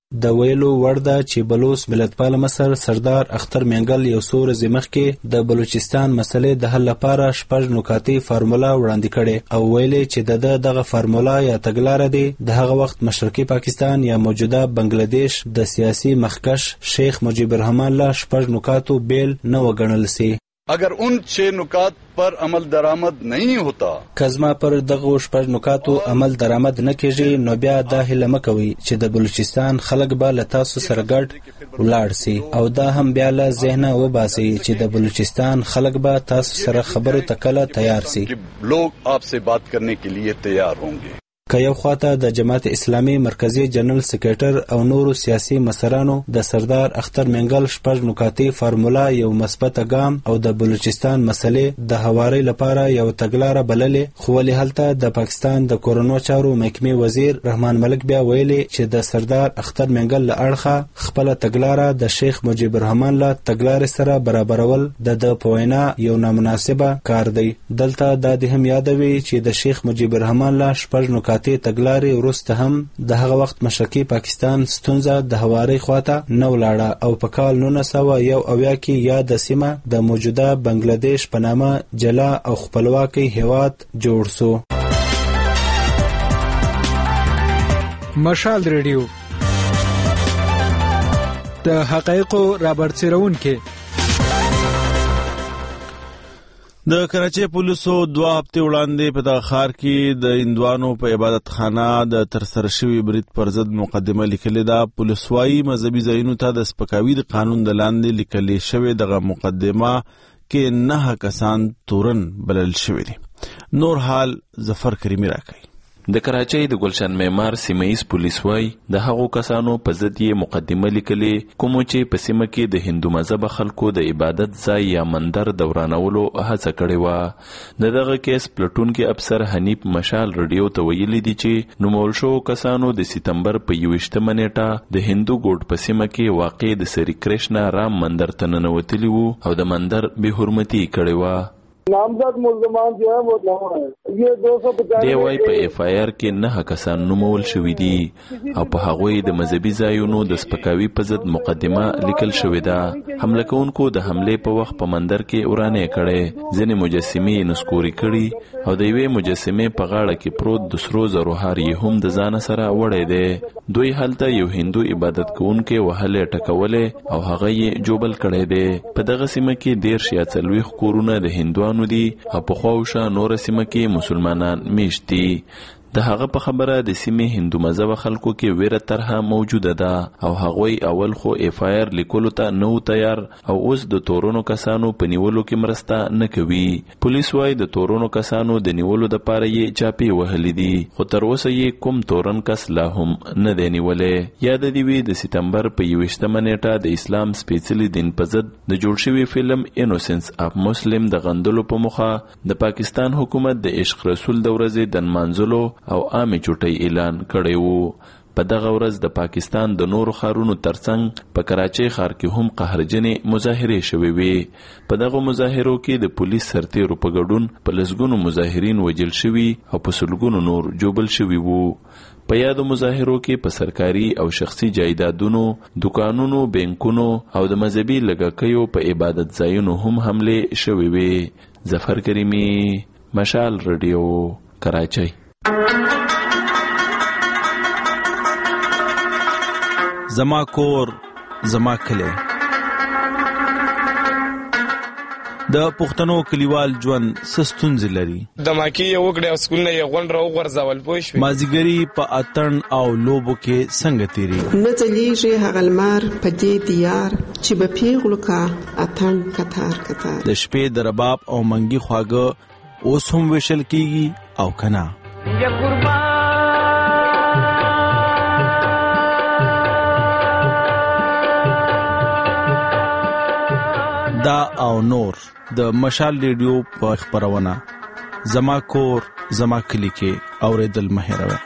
Speaker 8: د ویلو وړ ده چې بلوچ ملتپال مصر سردار اختر مینګل یو څو ورځې مخکې د بلوچستان مسلې د حل لپاره شپږ نکاتي فارمولا وړاندې کړې او ویلې چې د ده دغه فارمولا یا تګلاره دی د هغه وخت مشرقي پاکستان یا موجوده بنگلادیش د سیاسي مخکش شیخ مجیب الرحمان له شپږ نکاتو بیل نه وګڼل سي.
Speaker 15: اگر ان چھ نکات پر عمل درآمد نہیں ہوتا
Speaker 8: کزما پر دغه شپږ نکاتو عمل درآمد نه کیږي نو بیا دا هیله مکوي چې د بلوچستان خلک به له تاسو سره ګډ ولاړ سي او دا هم بیا له ذهنه وباسي چې د بلوچستان خلک به تاسو سره خبرو ته کله تیار سي.
Speaker 15: لوگ آپ سے بات کرنے کے لیے تیار ہوں گے.
Speaker 8: که یو خواته د جماعت اسلامي مرکزی جنرال سیکریټر او نورو سیاسي مسرانو د سردار اختر مینګل شپږ نکاتي فارمولا یو مثبت ګام او د بلوچستان مسلې د هواري لپاره یو تګلاره بللې خو ولې هلته د پاکستان د کورونو چارو محکمې وزیر رحمان ملک بیا ویلي چې د سردار اختر مینګل له اړخه خپل تګلاره د شیخ مجیب الرحمان له تګلارې سره برابرول د د پوینا یو نامناسبه کار دی. دلته دا د هم یادوي چې د شیخ مجیب الرحمان له شپږ نکاتي تګلارې وروسته هم د هغه وخت مشرقي پاکستان ستونزه د هواري خواته نه ولاړه او په کال نولس سوه یو اویا کې یا د سیمه د موجوده بنگلادیش په نامه جلا او خپلواکي هیواد جوړ سو.
Speaker 16: مشال ریډیو د حقایقو رابرسېرونکي.
Speaker 1: د کراچۍ پولیسو دوه هفتې وړاندې په دغه ښار کې د هندوانو په عبادت خانه د ترسره شوي برید پر ضد مقدمه لیکلې ده. پولیس وايي مذهبي ځایونو ته د سپکاوي د قانون د لاندې لیکلې شوې دغه مقدمه کې نه کسان تورن بلل شوي دي. نور حال ظفر کریمي راکوي.
Speaker 4: د کراچۍ د گلشن معمار سیمه‌ایز پولیس وايي د هغو کسانو په ضد یې مقدمه لیکلې کوم چې په سیمه کې د هندو مذهب خلکو د عبادت ځای یا مندر دورانولو هڅه کړې وه. د دغه کیس پلټونکي افسر حنیف مشال رادیو ته ویلي دي چې نومول شوو کسانو د سپتمبر په یوویشتمه نیټه د هندو ګوټ په سیمه کې واقع د سری کرشنا رام مندر ته ننوتلي وو او د مندر بې حرمتي کړې وه.
Speaker 17: نامزد ملزمان جو ہے وہ لوگ ہیں یہ دو سو پچاس
Speaker 4: دی وايي په اف آی آر کې نه کسان نومول شوي دي او په هغوی د مذهبي ځایونو د سپکاوي په ضد مقدمه لیکل شوې ده. حمله کوونکو د حملې په وخت په مندر کې ورانې کړې، ځینې مجسمې نسکوري کړي او د یوې مجسمې په غاړه کې پروت د سرو زرو هار یې هم د ځان سره وړی دی. دوی هلته یو هندو عبادت کوونکی وهلې ټکولې او هغه یې جوبل کړی دی. په دغه سیمه کې دېرش یا څلوېښت کورونه د هندوانو دي او په خواوشا نور سیمه کې مسلمانان میشت دي. د هغه په خبره د سیمې هندو مذهب خلکو کې ویره طرحه موجوده ده او هغوی اول خو اف آی آر لیکلو ته نو تیار او اوس د تورونو کسانو په نیولو کې مرسته نه کوي. پولیس وايي د تورونو کسانو د نیولو د پاره یې چاپی وهلې دي خو تر اوسه یې کوم تورن کس لا هم نه دی نیولې. یاد دی وی د سپتمبر په یوویشتمه نیټه د اسلام سپیڅلي دین په ضد د جوړ شوي فلم انوسنس اف مسلم د غندلو په مخه د پاکستان حکومت د عشق رسول د ورځې د نمانځلو او عامه چټي اعلان کړی وو. په دغه ورځ د پاکستان د نورو ښارونو ترڅنګ په کراچۍ ښار کې هم قهرجنې مظاهرې شوې وې. په دغه مظاهرو کې د پولیس سرتیرو په ګډون په لسګونو مظاهرین وژل شوي او په سلګونو نور جوبل شوي وو. په یادو مظاهرو کې په سرکاري او شخصي جایدادونو، دکانونو، بانکونو او د مذهبي لږکیو په عبادت ځایونو هم حملې شوې وې. ظفر کریمي، مشال رادیو، کراچۍ.
Speaker 1: زما کور زما کلی. د پښتنو کلیوال ژوند سستونځ لري.
Speaker 18: د ماکی یو وګړي او سکول نه یو غونډه او غرزول پوه شو.
Speaker 1: مازیګری په اتن او لوبو کې څنګه تیری
Speaker 19: نه چلیږي هغه لمر په دې دیار چې به پیغلو کا اتن کتار کتار.
Speaker 1: د شپې د رباب او منګي خواږه اوس هم وشل کیږي او کنا. یا قربان دا او نور د مشال ریډیو په خبرونه زما کور زما کلی کې اوریدل مهروي.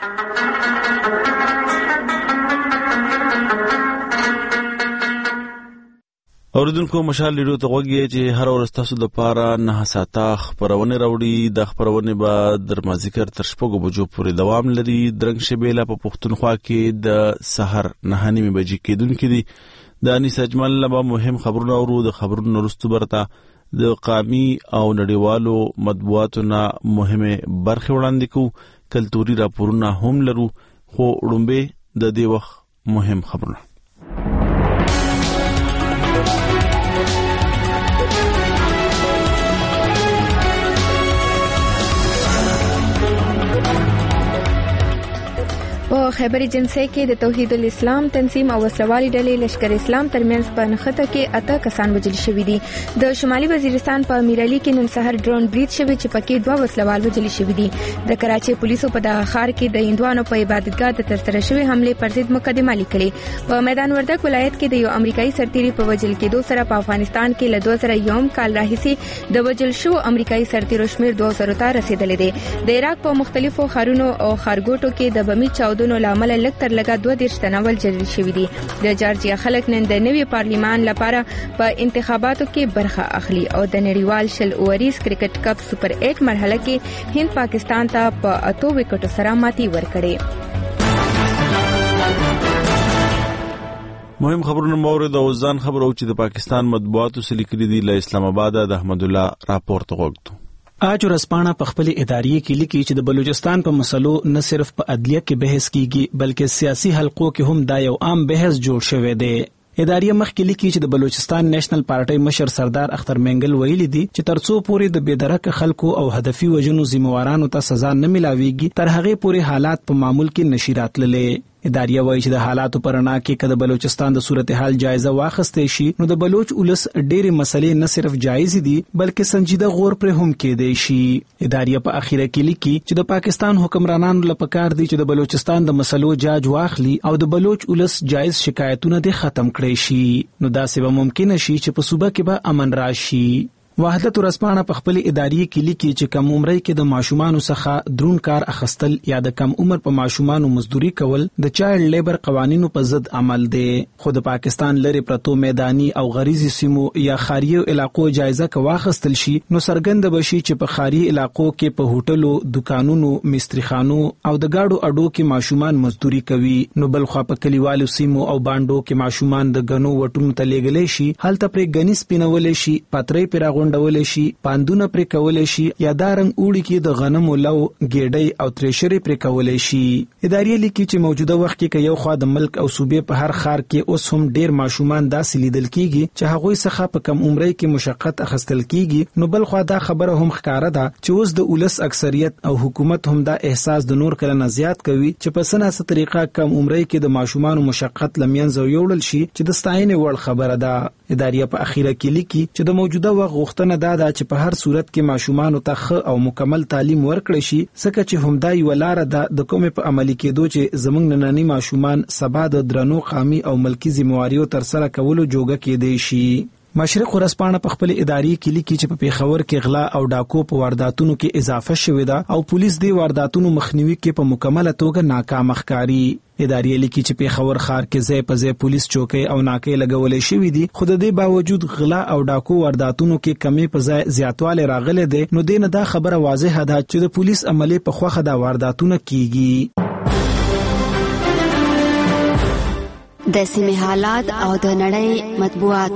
Speaker 1: اوریدونکو مشال ریډیو ته غوږی چې هر ورځ تاسو د پاره نه ساته خبرونه راوړي. د خبرونه به در مازیګر تر شپږو بجو پورې دوام لري. درنګ شبیله په پښتونخوا کې د سحر نه نیمه بجې کېدونکې دي. د انیس اجمل لبا مهم خبرونه ورو د خبرونو وروسته برته د قامي او نړیوالو مطبوعاتو نه مهمه برخه وړاندې کوو. کلتوري راپورونه هم لرو خو وړاندې د دې وخت مهم خبرونه.
Speaker 2: په خیبر جنسي کې د توحید الاسلام تنظیم او وسلوالي ډلې لشکر اسلام ترمنځ په نښته کې اته کسان وژل شوي دي. د شمالي وزیرستان په میرالي کې نن سحر ډرون برید شوی چې پکې دوه وسلوال وژل شوي دي. د کراچي پولیسو په دغه ښار کې د هندوانو په عبادتګاه د ترسره شوی حمله پر ضد مقدمه لیکلې. په میدان وردګ ولایت کې د یو امریکایي سرتیري په وژل کېدو سره په افغانستان کې له دوه زره یو کال راهیسې د وژل شو امریکایي سرتیرو شمیر دوه زره ته رسیدلی دی. د عراق په مختلفو ښارونو او ښارګوټو کې د بمي چاودنو لامل لږ تر لږه دوه دېرش تنه وژل شوي دي. د جارجیا خلک نن د نوي پارلیمان لپاره په انتخاباتو کې برخه اخلي او د نړیوال شل اوریز کرکټ کپ سپر ایټ مرحله کې هند پاکستان ته په اتو وکټو سره ماتې ورکړې.
Speaker 1: مهم خبرونه مورد او ځان خبرو چې د پاکستان مطبوعاتو سره لیکلي دي. له اسلام آباد د احمد الله راپورټ غوښتو.
Speaker 20: آج ورځپاڼه په خپل ادارې کې لیکي چې د بلوچستان په مسلو نه صرف په عدلیه کې بحث کیږي بلکې سیاسي حلقو کې هم دا یو عام بحث جوړ شوی دی. ادارې مخکې لیکي چې د بلوچستان نېشنل پارټي مشر سردار اختر مینګل ویلي دي چې ترڅو پورې د بېدرکه خلکو او هدفي وژنو ذمہوارانو ته سزا نه ملاويږي تر هغه پورې حالات په معمول کې نشي راتللی. اداريه وایي چې د حالاتو پرنا کې کله بلوچستان د صورتحال جایزه واخستې شي نو د بلوچ ولس ډېرې مسلې نه صرف جایز دي بلکې سنجیده غور پر هم کېدای شي. اداريه په اخیره کې لیکي چې د پاکستان حکمرانانو لپاره پکار دي چې د بلوچستان د مسلو جاج واخلي او د بلوچ ولس جایز شکایتونه د ختم کړي شي نو دا سبا ممکن شي چې په صوبه کې به امن راشي. وحدت ورځپاڼه په خپل ادارې کې لیکي چې کم عمرۍ کې د ماشومانو څخه درون کار اخستل یا د کم عمر په ماشومانو مزدوري کول د چایلډ لیبر قوانینو په ضد عمل دی. خو د پاکستان لري پرتو میداني او غریزي سیمو یا خاریو علاقو جایزه کا واخستل شي نو سرګند بشي چې په خاري علاقو کې په هوټلو دکانونو مستریخانو او د گاډو اډو کې ماشومان مزدوري کوي نو بل خو په کلیوالو سیمو او باندو کې ماشومان د غنو وټونو ته لېږلې شي هلته پر غني سپینولې شي پاترې پر غونډول شي پاندونه پر کولې شي یا دارنګ اوړي کې د غنمو لو ګېډۍ او تریشرې پر کولې شي. ادارې لیکي چې موجوده وخت کې یو خوا د ملک او صوبې په هر ښار کې اوس هم ډېر ماشومان داسې لیدل کیږي چې هغوی څخه په کم عمرۍ کې مشقت اخیستل کیږي نو بل خوا دا خبره هم ښکاره ده چې اوس د ولس اکثریت او حکومت هم دا احساس د نور کله نه زیات کوي چې په سناسه طریقه کم عمرۍ کې د ماشومان مشقت لمنځه یوړل شي چې د ستاینې وړ خبره ده. ادارې په اخیره کې لیکي چې د موجوده وخت غوښتنه دا ده چې په هر صورت کې ماشومان ته ښه او مکمل تعلیم ورکړي شي ځکه چې هم دا یو لار ده د کومې په عملي کېدو چې زموږ نننی ماشومان سبا د درنو قامي او ملکی ذمہواریو تر سره کولو جوګه کېدی شي. مشرق ورځپاڼه په خپل ادارې کې لیکي چې په پیښور کې غلا او ډاکو په وارداتونو کې اضافه شوې ده او پولیس د وارداتونو مخنیوي کې په مکمله توګه ناکام ښکاري. ادارې لیکي چې پیښور ښار کې ځای په ځای پولیس چوکۍ او ناکې لګولې شوې دي خو د دې باوجود غلا او ډاکو وارداتونو کې کمی په ځای زیاتوالی راغلی دی نو دې نه دا خبره واضحه ده چې د پولیس عملې په خوښه دا وارداتونه کیږي.
Speaker 10: د سیمې حالات او د نړۍ مطبوعات.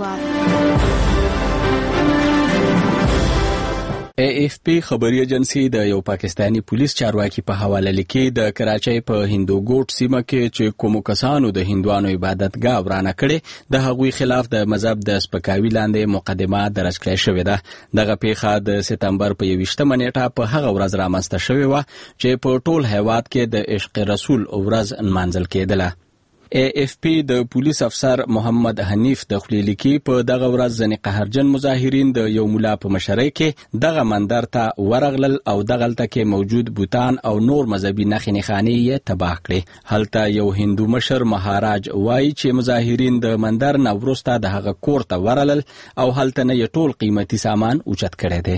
Speaker 12: ای ایف پی خبري ایجنسی د یو پاکستانی پولیس چارواکي په حواله لیکي د کراچۍ په هندوګوټ سیمه کې چې کومو کسانو د هندوانو عبادتګاه ورانه کړې د هغوی خلاف د مذهب د سپکاوي لاندې مقدمه درج کړې شوې ده. دغه پیښه د سپتمبر په یویشتمه نیټه په هغه ورځ رامنځته شوې وه چې په ټول هیواد کې د عشق رسول ورځ نمانځل کېدله. ای ایف پی د پولیس افسر محمد حنیف د خپل لیکي په دغه ورځ ځنې قهرجن مظاهرین د یو مولا په مشرۍ کې دغه منظر ته ورغلل او دغلته کې موجود بوتان او نور مذهبي نښې نښانې یې تباه کړې. هلته یو هندو مشر مهاراج وایي چې مظاهرین د منظر نه وروسته د هغه کور ته ورغلل او هلته نه یې ټول قیمتي سامان اوچت کړی دی.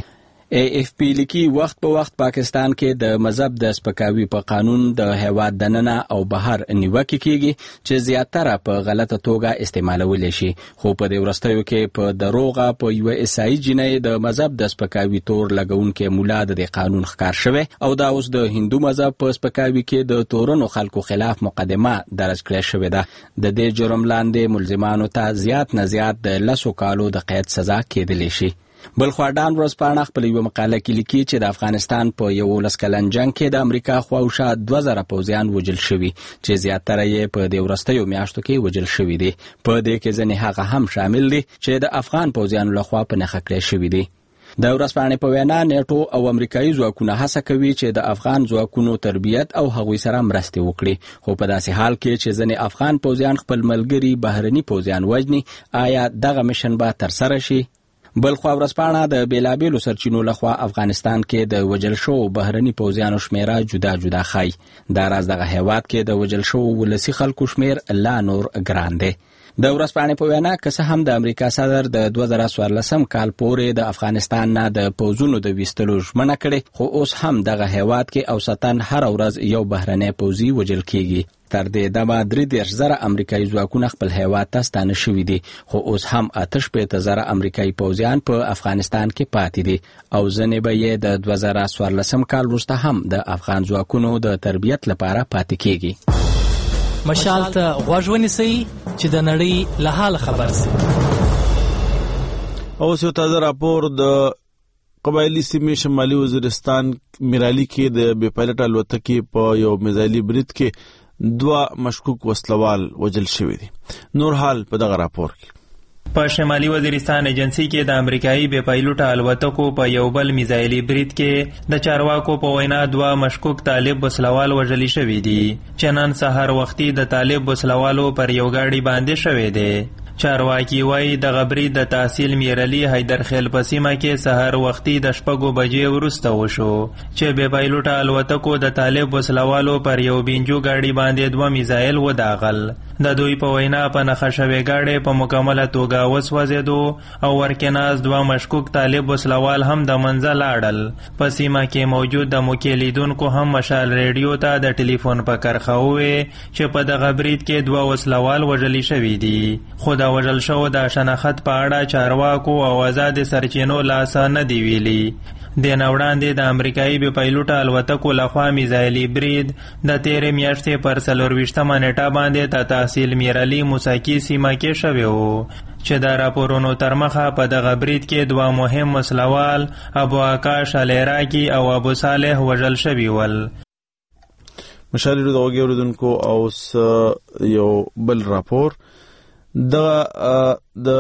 Speaker 12: ای اف پی لیکي وخت په وخت پاکستان کې د مذهب د سپکاوي په قانون د هیواد دننه او بهر نیوکه کیږي چې زیاتره په غلطه توګه استعمالول شي، خو په دې ورستیو کې په دروغه په یو عیسائی جنۍ د مذهب د سپکاوي تور لګونکو مولا د قانون ښکار شوی او دا اوس د هندو مذهب په سپکاوي کې د تورنو خلکو خلاف مقدمه درج کړې شوې ده. د دې جرم لاندې ملزمانو ته زیات نه زیات د لسو کالو د قید سزا کېدلی شي. بلخوا ډان ورځپاڼه خپل یو مقاله کې لیکي چې د افغانستان په یولس کلن جنگ کې د امریکا خواوشا دوه زره پوځیان وژل شوي چې زیاتره یې په دې وروستیو میاشتو کې وژل شوي دي. په دې کې ځینې هغه هم شامل دي چې د افغان پوځیانو لخوا په نښه کړی شوي دي. د ورځپاڼې په وینا نیټو او امریکایي ځواکونه هڅه کوي چې د افغان ځواکونو تربیت او هغوی سره مرستې وکړي، خو په داسې حال کې چې ځینې افغان پوځیان خپل ملګري بهرني پوځیان وژني، آیا دغه مشن به ترسره شي؟ بلخوا ورځپاڼه د بیلابیلو سرچینو لخوا افغانستان کې د وژل شوو بهرني پوځیانو شمیره جدا جدا ښایي. دا راز دغه هیواد کې د وژل شوو ولسي خلکو شمیر لا نور ګران دی. د ورځپاڼې په وینا که څه هم د امریکا صدر د دوه زره څوارلسم کال پورې د افغانستان نه د پوځونو د ویستلو ژمنه کړې، خو اوس هم دغه هیواد کې اوسطا هر ورځ یو بهرنی پوځي وژل کیږي. تر دې دمه درې دېرش زره امریکایي ځواکونه خپل هیواد ته ستانه شوي دي، خو اوس هم اته شپېته زره امریکایي پوځیان په افغانستان کې پاتې دي او ځینې به یې د دوه زره څوارلسم کال وروسته هم د افغان ځواکونو د تربیت لپاره پاتې کیږي.
Speaker 21: مشال ته غوږ ونیسئ چې د نړۍ له حاله خبر سي.
Speaker 1: اوس یو تازه راپور د قبایلی سیمې شمالي وزیرستان میرالی کې د بې پایلټه الوتکې په یو میزایلي برید کې دوه مشکوک وسلوال وژل شوي دي. نور حال په دغه راپور کې.
Speaker 22: په شمالي وزیرستان ایجنسی کې د امریکایي بې پایلوټه الوتکو په یو بل میزایلي برید کې د چارواکو په وینا دوه مشکوک طالب وسلوال وژل شوي دي چې نن سهار وختي د طالب وسلوالو پر یو ګاډي باندې شوی دی. چارواکي وایي د غبرید د تحصیل میرعلي حیدرخیل په سیمه کې سهار وختي د شپږو بجې وروسته وشو چې بې پایلوټه الوتکو د طالب وسلوالو پر یو بینجو ګاډي باندې دوه میزایل وداغل. د دوی په وینا په نښه شوی ګاډی په مکمله توګه وسوځېدو او ورکې ناست دوه مشکوک طالب وسلوال هم د منځه لاړل. په سیمه کې موجود د موقع لیدونکو هم مشال ریډیو ته د ټلیفون په کرښه وویل چې په دغه برید کې دوه وسلوال وژل شوي دي، خو د وژل شو د شناخت په اړه چارواکو او آزاد سرچینو لاسه نه دی ویلي. د نوړاندې د امریکایي بې پایلوټه الوتکو لخوا میزایلي برید د تیرې میاشتې پر څلورویشتمه نیټه باندې د تحصیل میرعلي موساکي سیمه کې شوی و چې د راپورونو تر مخه په دغه برید کې دوه مهم وسلوال ابو آکاش الیراکي او ابو صالح وژل شوي ول.
Speaker 1: مشال ریډیو د غوږی اورېدونکو اوس یو بل راپور د د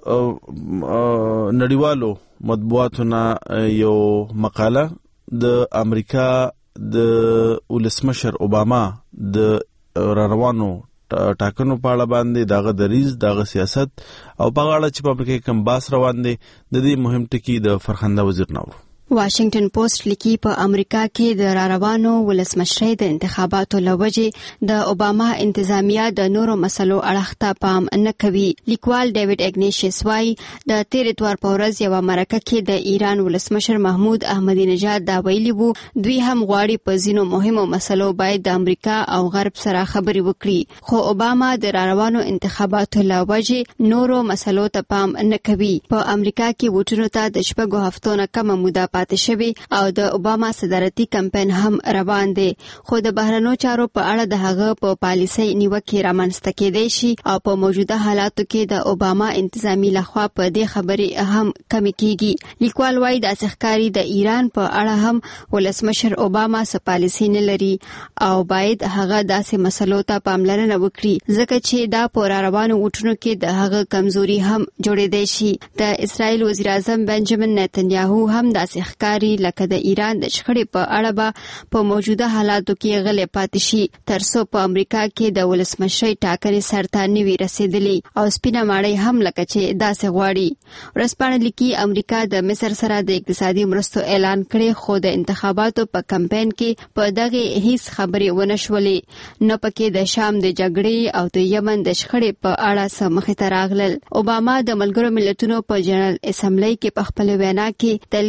Speaker 1: نړیوالو مطبوعاتو یو مقاله د امریکا د ولسمشر اوباما د راروانو ټاکنو په اړه باندې دغه دریز دغه سیاست او په اړه چې په امریکا کې کوم باس روان دي د دې مهم ټکی د فرخنده وزیر نور.
Speaker 10: واشنگټن پوسټ لیکي په امریکا کې د راروانو ولسمشرۍ د انتخاباتو لوجې د اوباما انتظامیه د نورو مسلو اړخ ته پام نه کوي. لیکوال ډیوډ اګنیشیس وايي د تیر اتوار په ورځ یوه مرکه کې د ایران ولسمشر محمود احمدی نژاد دا ویلي وو دوی هم غواړي په ځینو مهمو مسلو باید د امریکا او غرب سره خبرې وکړي، خو اوباما د راروانو انتخاباتو لوجې نورو مسلو ته پام نه کوي. په امریکا کې ووټونو ته د شپږو هفتو نه کمه موده پاتې شوی او د اوباما صدارتي کمپاین هم روان دی، خو د بهرنیو چارو په اړه د هغه په پالیسۍ نیوکې رامنځته کېدای شي او په موجوده حالاتو کې د اوباما انتظامی لخوا په دې خبرې هم کمی کیږي. لیکوال وايي داسې ښکاري د ایران په اړه هم ولسمشر اوباما څه پالیسۍ نه لري او باید هغه داسې مسلو ته پاملرنه وکړي ځکه چې دا په راروانو وټونو کې د هغه کمزوري هم جوړېدای شي. د اسرائیل وزیر اعظم بنجامین نتنیاهو هم داسې ښکاري لکه د ایران د شخړې په اړه به په موجوده حالاتو کې غلی پاتې شي تر څو په امریکا کې د ولسمشرۍ ټاکنې سرته نه وي رسېدلې او سپینه ماڼۍ هم لکه چې داسې غواړي. ورځپاڼه لیکي امریکا د مصر سره د اقتصادي مرستو اعلان کړی، خو د انتخاباتو په کمپاین کې په دغه هیڅ خبرې ونه شولې، نه پکې د شام د جګړې او د یمن د شخړې په اړه څه مخې ته راغلل. اوباما د ملګرو ملتونو په جنرال اسمبلی کې په خپل وینا کې د لیبیا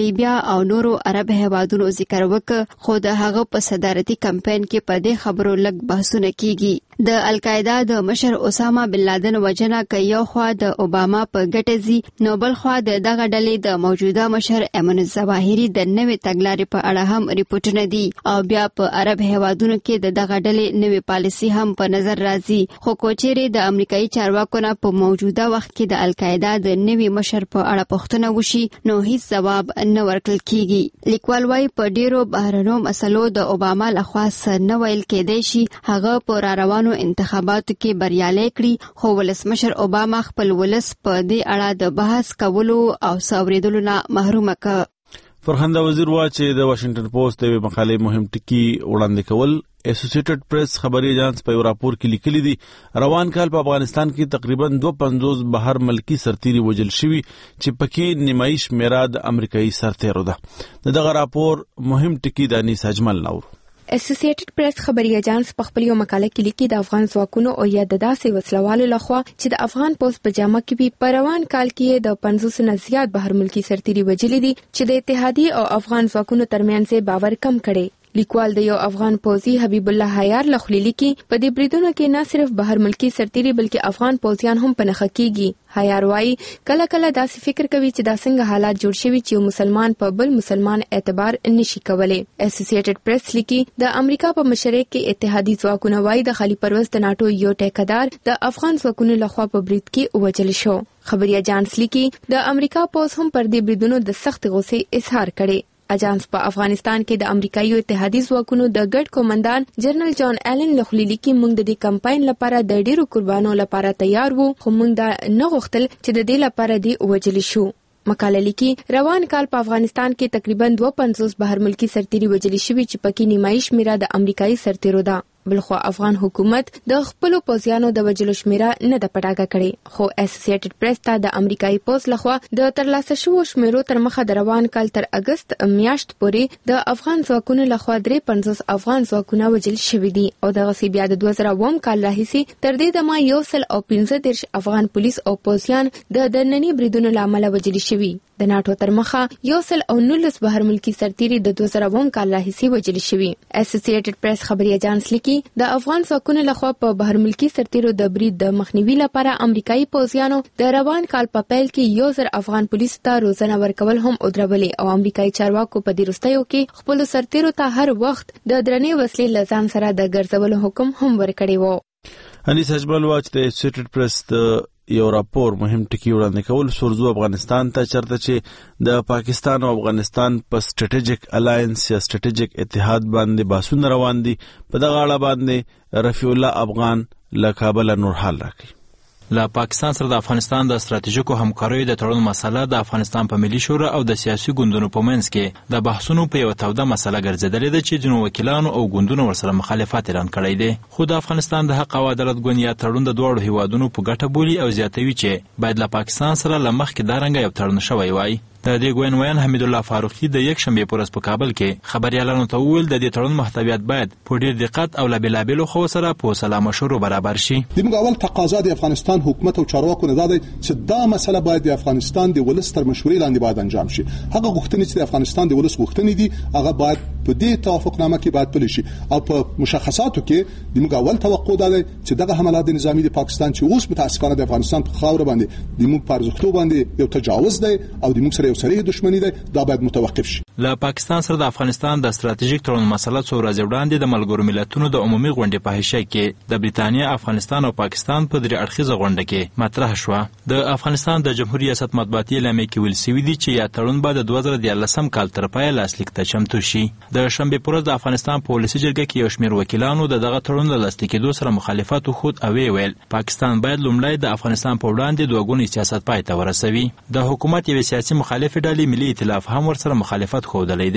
Speaker 10: او نورو عرب هیوادونو ذکر وکړ، خو د هغه په صدارتي کمپاین کې په دې خبرو لږ بحثونه کیږي. د القاعده د مشر اسامه بن لادن وجنه که یو خوا د اوباما په ګټه ځي، نو بل خوا د دغه ډلې د موجوده مشر ایمن الظواهري د نوې تګلارې په اړه هم ریپورټونه دي، او بیا په عرب هیوادونو کې د دغه ډلې نوې پالیسي هم په نظر راځي. خو کوچېرې د امریکایي چارواکو نه په موجوده وخت کې د القاعده د نوې مشر په اړه پوښتنه وشي، نو هیڅ ځواب نه ورکړل کیږي. لیکوال وايي په ډیرو بهرنیو مسلو د اوباما لخوا څه نه ویل کېدای شي، هغه په را روانو انتخاباتو کې بریالي کړي، خو ولسمشر اوباما خپل ولس په دې اړه د بحث کولو او څاورېدلو نه محروم کړ.
Speaker 1: فرخنده وزیر وا چې د واشنگټن پوسټ د مقالې مهم ټکي وړاندې کول. اسوسییټډ پریس خبري ایجنس په یو راپور کې لیکلي دي روان کال په افغانستان کې تقریبا دوه پنځوس بهر ملکی سرتیري وژل شوي، چې پکې نیمایي شمیره د امریکایي سرتیرو ده. دغه راپور مهم ټکي د انیس اجمل نور.
Speaker 2: اسوسییټډ پریس خبري ایجنس په خپل یو مقاله کې لیکي د افغان ځواکونو او یا د داسې وسلوالو لخوا چې د افغان پوس په جامه کې به په روان کال کې د پنځوس نه زیات بهر ملکی سرتیري وژلي دي، چې د اتحادی او افغان ځواکونو ترمنځ باور کم کړي. لیکوال د یو افغان پوځي حبیب الله حیار لخلیلی کې په دې بریدونو کې نه صرف بهر ملکی سرتیري بلکې افغان پوځیان هم په نخښه کیږي. حیار وايي کله کله داسې فکر کوي چې دا څنګه حالات جوړ شوي چې یو مسلمان په بل مسلمان اعتبار نشي کولای. اسوسییټډ پریس لیکي د امریکا په مشرۍ کې اتحادی ځواکونه وايي د خالي پروز د ناتو یو ټیکدار د افغان ځواکونو لخوا په برید کې وژل شو. خبري ایجنس لیکي د امریکا پوز هم پر دې بریدونو د سخت غوسې اظهار کړي. اجانس په افغانستان کې د امریکایي اتحادي ځواکونو د ګډ کمانډان جنرال جان ایلن لخلیلی کې موږ د دې کمپاین لپاره د ډیرو قربانو لپاره تیار وو، خو موږ دا نه غوښتل چې د دې لپاره دی وژل شو. مقاله لیکي روان کال په افغانستان کې تقریبا دوه پنځوس بهر ملکی سرتیري وژل شوي، چې پکې نیمایي شمیره د امریکایي سرتیرو ده. بلخو افغان حکومت د خپل پوځیانو د وژلو شمیره نه د پټاګه کړي، خو اسوسییټډ پریس ته د امریکایي پوز لخوا د ترلاسه شوو شمیرو تر مخه د روان کال تر اگست میاشت پورې د افغان ځواکونو لخوا درې پنځوس افغان ځواکونه وژل شوي دي، او دغه سی بیا د دوه زره اووم کال راهیسې تر دې دمه یو سل او پنځه دېرش افغان پولیس او پوځیان د دنني بریدونو له امله وژل شوي. د ناټو تر مخه یو سل او نولس بهر ملکی سرتیري د دوه زره اووم کال راهیسې وژل شوي. اسوسییټډ پریس خبري ایجنس لیکي د افغان ځواکونو لخوا په بهر ملکی سرتیرو د برید د مخنیوي لپاره امریکایي پوځیانو د روان کال په پیل کې یو زر افغان پولیسو ته روزنه ورکول هم ودرولې، او امریکایي چارواکو په دې وروستیو کې خپل سرتیرو ته هر وخت د درنې وسلې له ځان سره د ګرځولو حکم هم ورکړی و.
Speaker 1: انیس اجمل واچ د اسوسییټډ پریس د یو راپور مهم ټکی وړاندې کول سورزو افغانستان ته چرته چې د پاکستان او افغانستان په سټریټیجیک الاینس یا سټریټیجیک اتحاد باندې بحثونه روان دي. په دغه اړه باندې رفیع الله افغان له کابل نور حال راکړي.
Speaker 5: له پاکستان سره د افغانستان د ستراتیژیکو همکاریو د تړون مسله د افغانستان په ملي شورا او د سیاسي ګوندونو په منځ کې د بحثونو په یو توده مسله ګرځېدلې ده چې ځینو وکیلانو او ګوندونو ورسره مخالفت اعلان کړی دی، خو د افغانستان د حق او عدالت ګوند یا تړون د دواړو هیوادونو په ګټه بولي او زیاتوي چې باید له پاکستان سره له مخکې دا رنګه یو تړون شوی وای. د دې ګوند ویان حمید الله فاروقي د یک شنبه په ورځ په کابل کې خبريالانو ته وویل د دې تړون محتویات باید په ډیر دقت او له بېلابېلو خو سره په سلا مشورو برابر شي.
Speaker 6: د موږ اول تقاضا د افغانستان حکومت او چارواکو نه ده چې دا مسله باید د افغانستان د ولس تر مشورې لاندې باید انجام شي. هغه غوښتنې چې د افغانستان د ولس غوښتنې دي هغه باید په دې توافقنامه کې باید پلي شي، او په مشخصاتو کې د موږ اول توقع ده چې دغه حملات نظامی د پاکستان چې اوس متاسفانه د افغانستان په خاور باندې د موږ پر ارزښتونو باندې یو تجاوز دی او د موږ سره یو صریح دښمنی ده، دا باید متوقف شي.
Speaker 5: له پاکستان سره د افغانستان د ستراتیژیک تړون مسله څو ورځې وړاندې د ملګرو ملتونو د عمومي غونډې په حیثیت کې د بریتانیا، افغانستان او پاکستان په درې اړخیزه غونډه کې مطرح شوه. د افغانستان د جمهوریت ریاست مطبوعاتي اعلامیه کې ویل شوي دي چې یا تړون به د دوه زره دیارلسم کال تر پایه لاسلیک ته چمتو شي. د شنبې په ورځ د افغانستان په ولسي جرګه کې یو شمېر وکیلانو د دغه تړون له لاسلیک کېدو سره مخالفت وښود او ویې ویل پاکستان باید لومړی د افغانستان په وړاندې دوه ګونی سیاست پای ته ورسوي. د حکومت یوې سیاسي مخالفې ډلې ملي ائتلاف هم ورسره مخالفت ښودلی دی.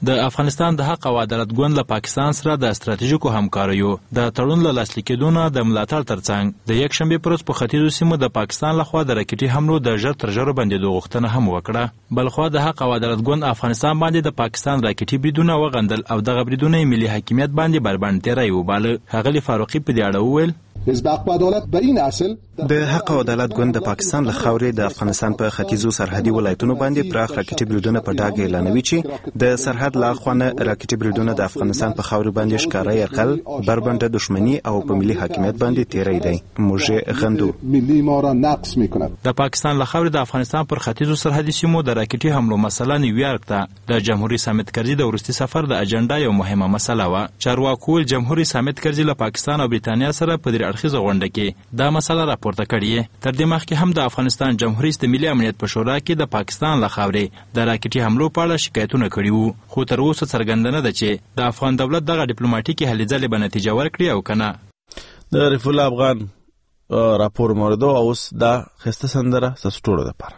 Speaker 5: د افغانستان د حق او عدالت ګوند له پاکستان سره د ستراتیژیکو همکاریو د تړون له لاسلیک کېدو نه د ملاتړ ترڅنګ د یک شنبې پر ورځ په ختیځو سیمو د پاکستان لخوا د راکټي حملو د ژر تر ژره بندېدو غوښتنه هم وکړه. بلخوا د حق او عدالت ګوند افغانستان باندې د پاکستان راکټي بریدونه وغندل او دغه بریدونه ملي حاکمیت باندې بربنډ تیری وباله. ښاغلي فاروقي په دې اړه وویل
Speaker 6: حزب حق و عدالت به این اصل
Speaker 3: د حق او عدالت ګوند د پاکستان له خاورې د افغانستان په ختیځو سرحدي ولایتونو باندې پراخ راکټي بریدونه په ډاګه اعلانوي چې د سرحد له اخوا نه راکټي بریدونه د افغانستان په خاورې باندې ښکاره یرغل بربنډه دښمني او په ملي حاکمیت باندې تیری دی. موږ غندو.
Speaker 6: ملي ما را نقص میکند.
Speaker 5: د پاکستان له خاورې د افغانستان پر ختیځو سرحدي سیمو د راکټي حملو مسله نیویارک ته د جمهوریت سمیت کرزي د وروستي سفر د اجنډا یو مهمه مسله وه. چارواکو جمهوریت سمیت کرزي له پاکستان او بریتانیا سره په درې اړخیزه غونډه کې دا مسله راپورته کړې. تر دې مخکې هم د افغانستان جمهوریت د ملي امنیت په شورا کې د پاکستان له خاورې د راکټي حملو په اړه شکایتونه کړي وو، خو تر اوسه څرګنده نه ده چې د افغان دولت دغه ډیپلوماټیکي هلې ځلې به نتیجه ورکړي او که نه.
Speaker 1: د رفیع الله افغان راپور موردو. اوس دا ښایسته سندره ستاسو ټولو دپاره.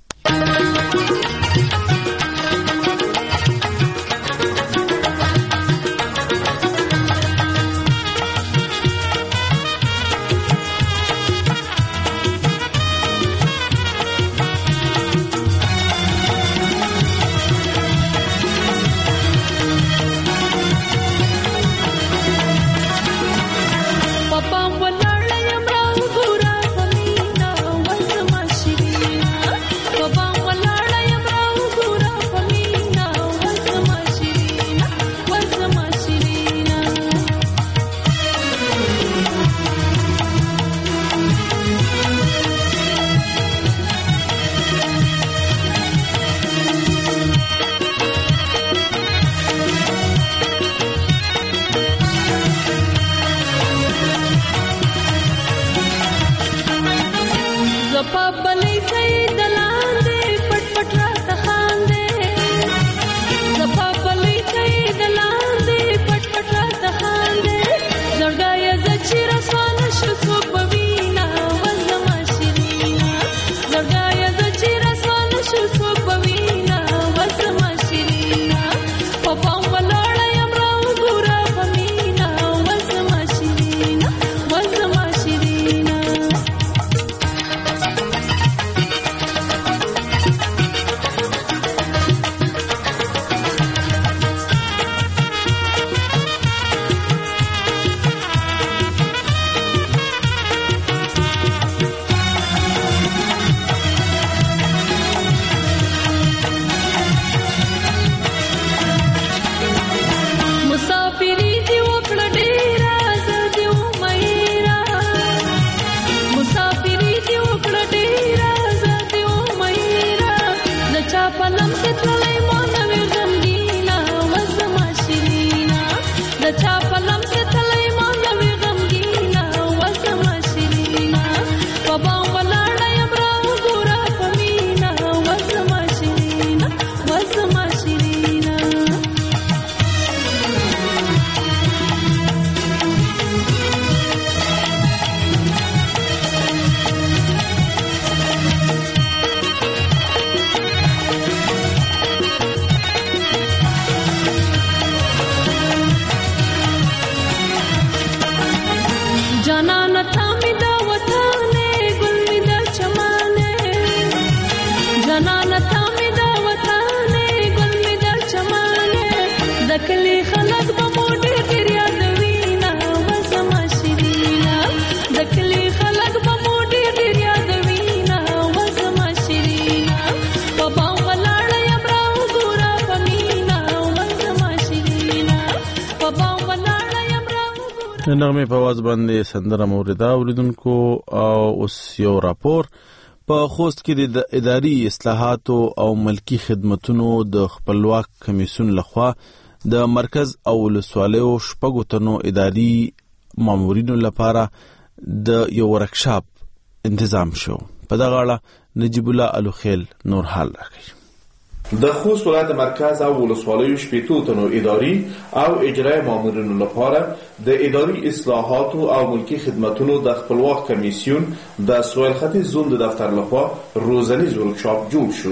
Speaker 1: نغمه په आवाज باندې سندره موریدا اوریدونکو. او اوس یو راپور. په خوست کې د اداري اصلاحاتو او ملکی خدماتو د خپلواک کمیسیون لخوا د مرکز او ولسوالیو شپږو تنو اداري مامورینو لپاره د یو ورکشاپ تنظیم شو. په دغه اړه نجیب الله الوخیل نور حال راکړي.
Speaker 11: د خوست ولایت مرکز او ولسوالیو شپږو تنو اداري او اجرایي مامورینو لپاره د اداري اصلاحاتو او ملکی خدماتو د خپلواک کمیسیون د سویل ختیځ زون د دفتر لخوا روزانه ورکشاپ جوړ شو.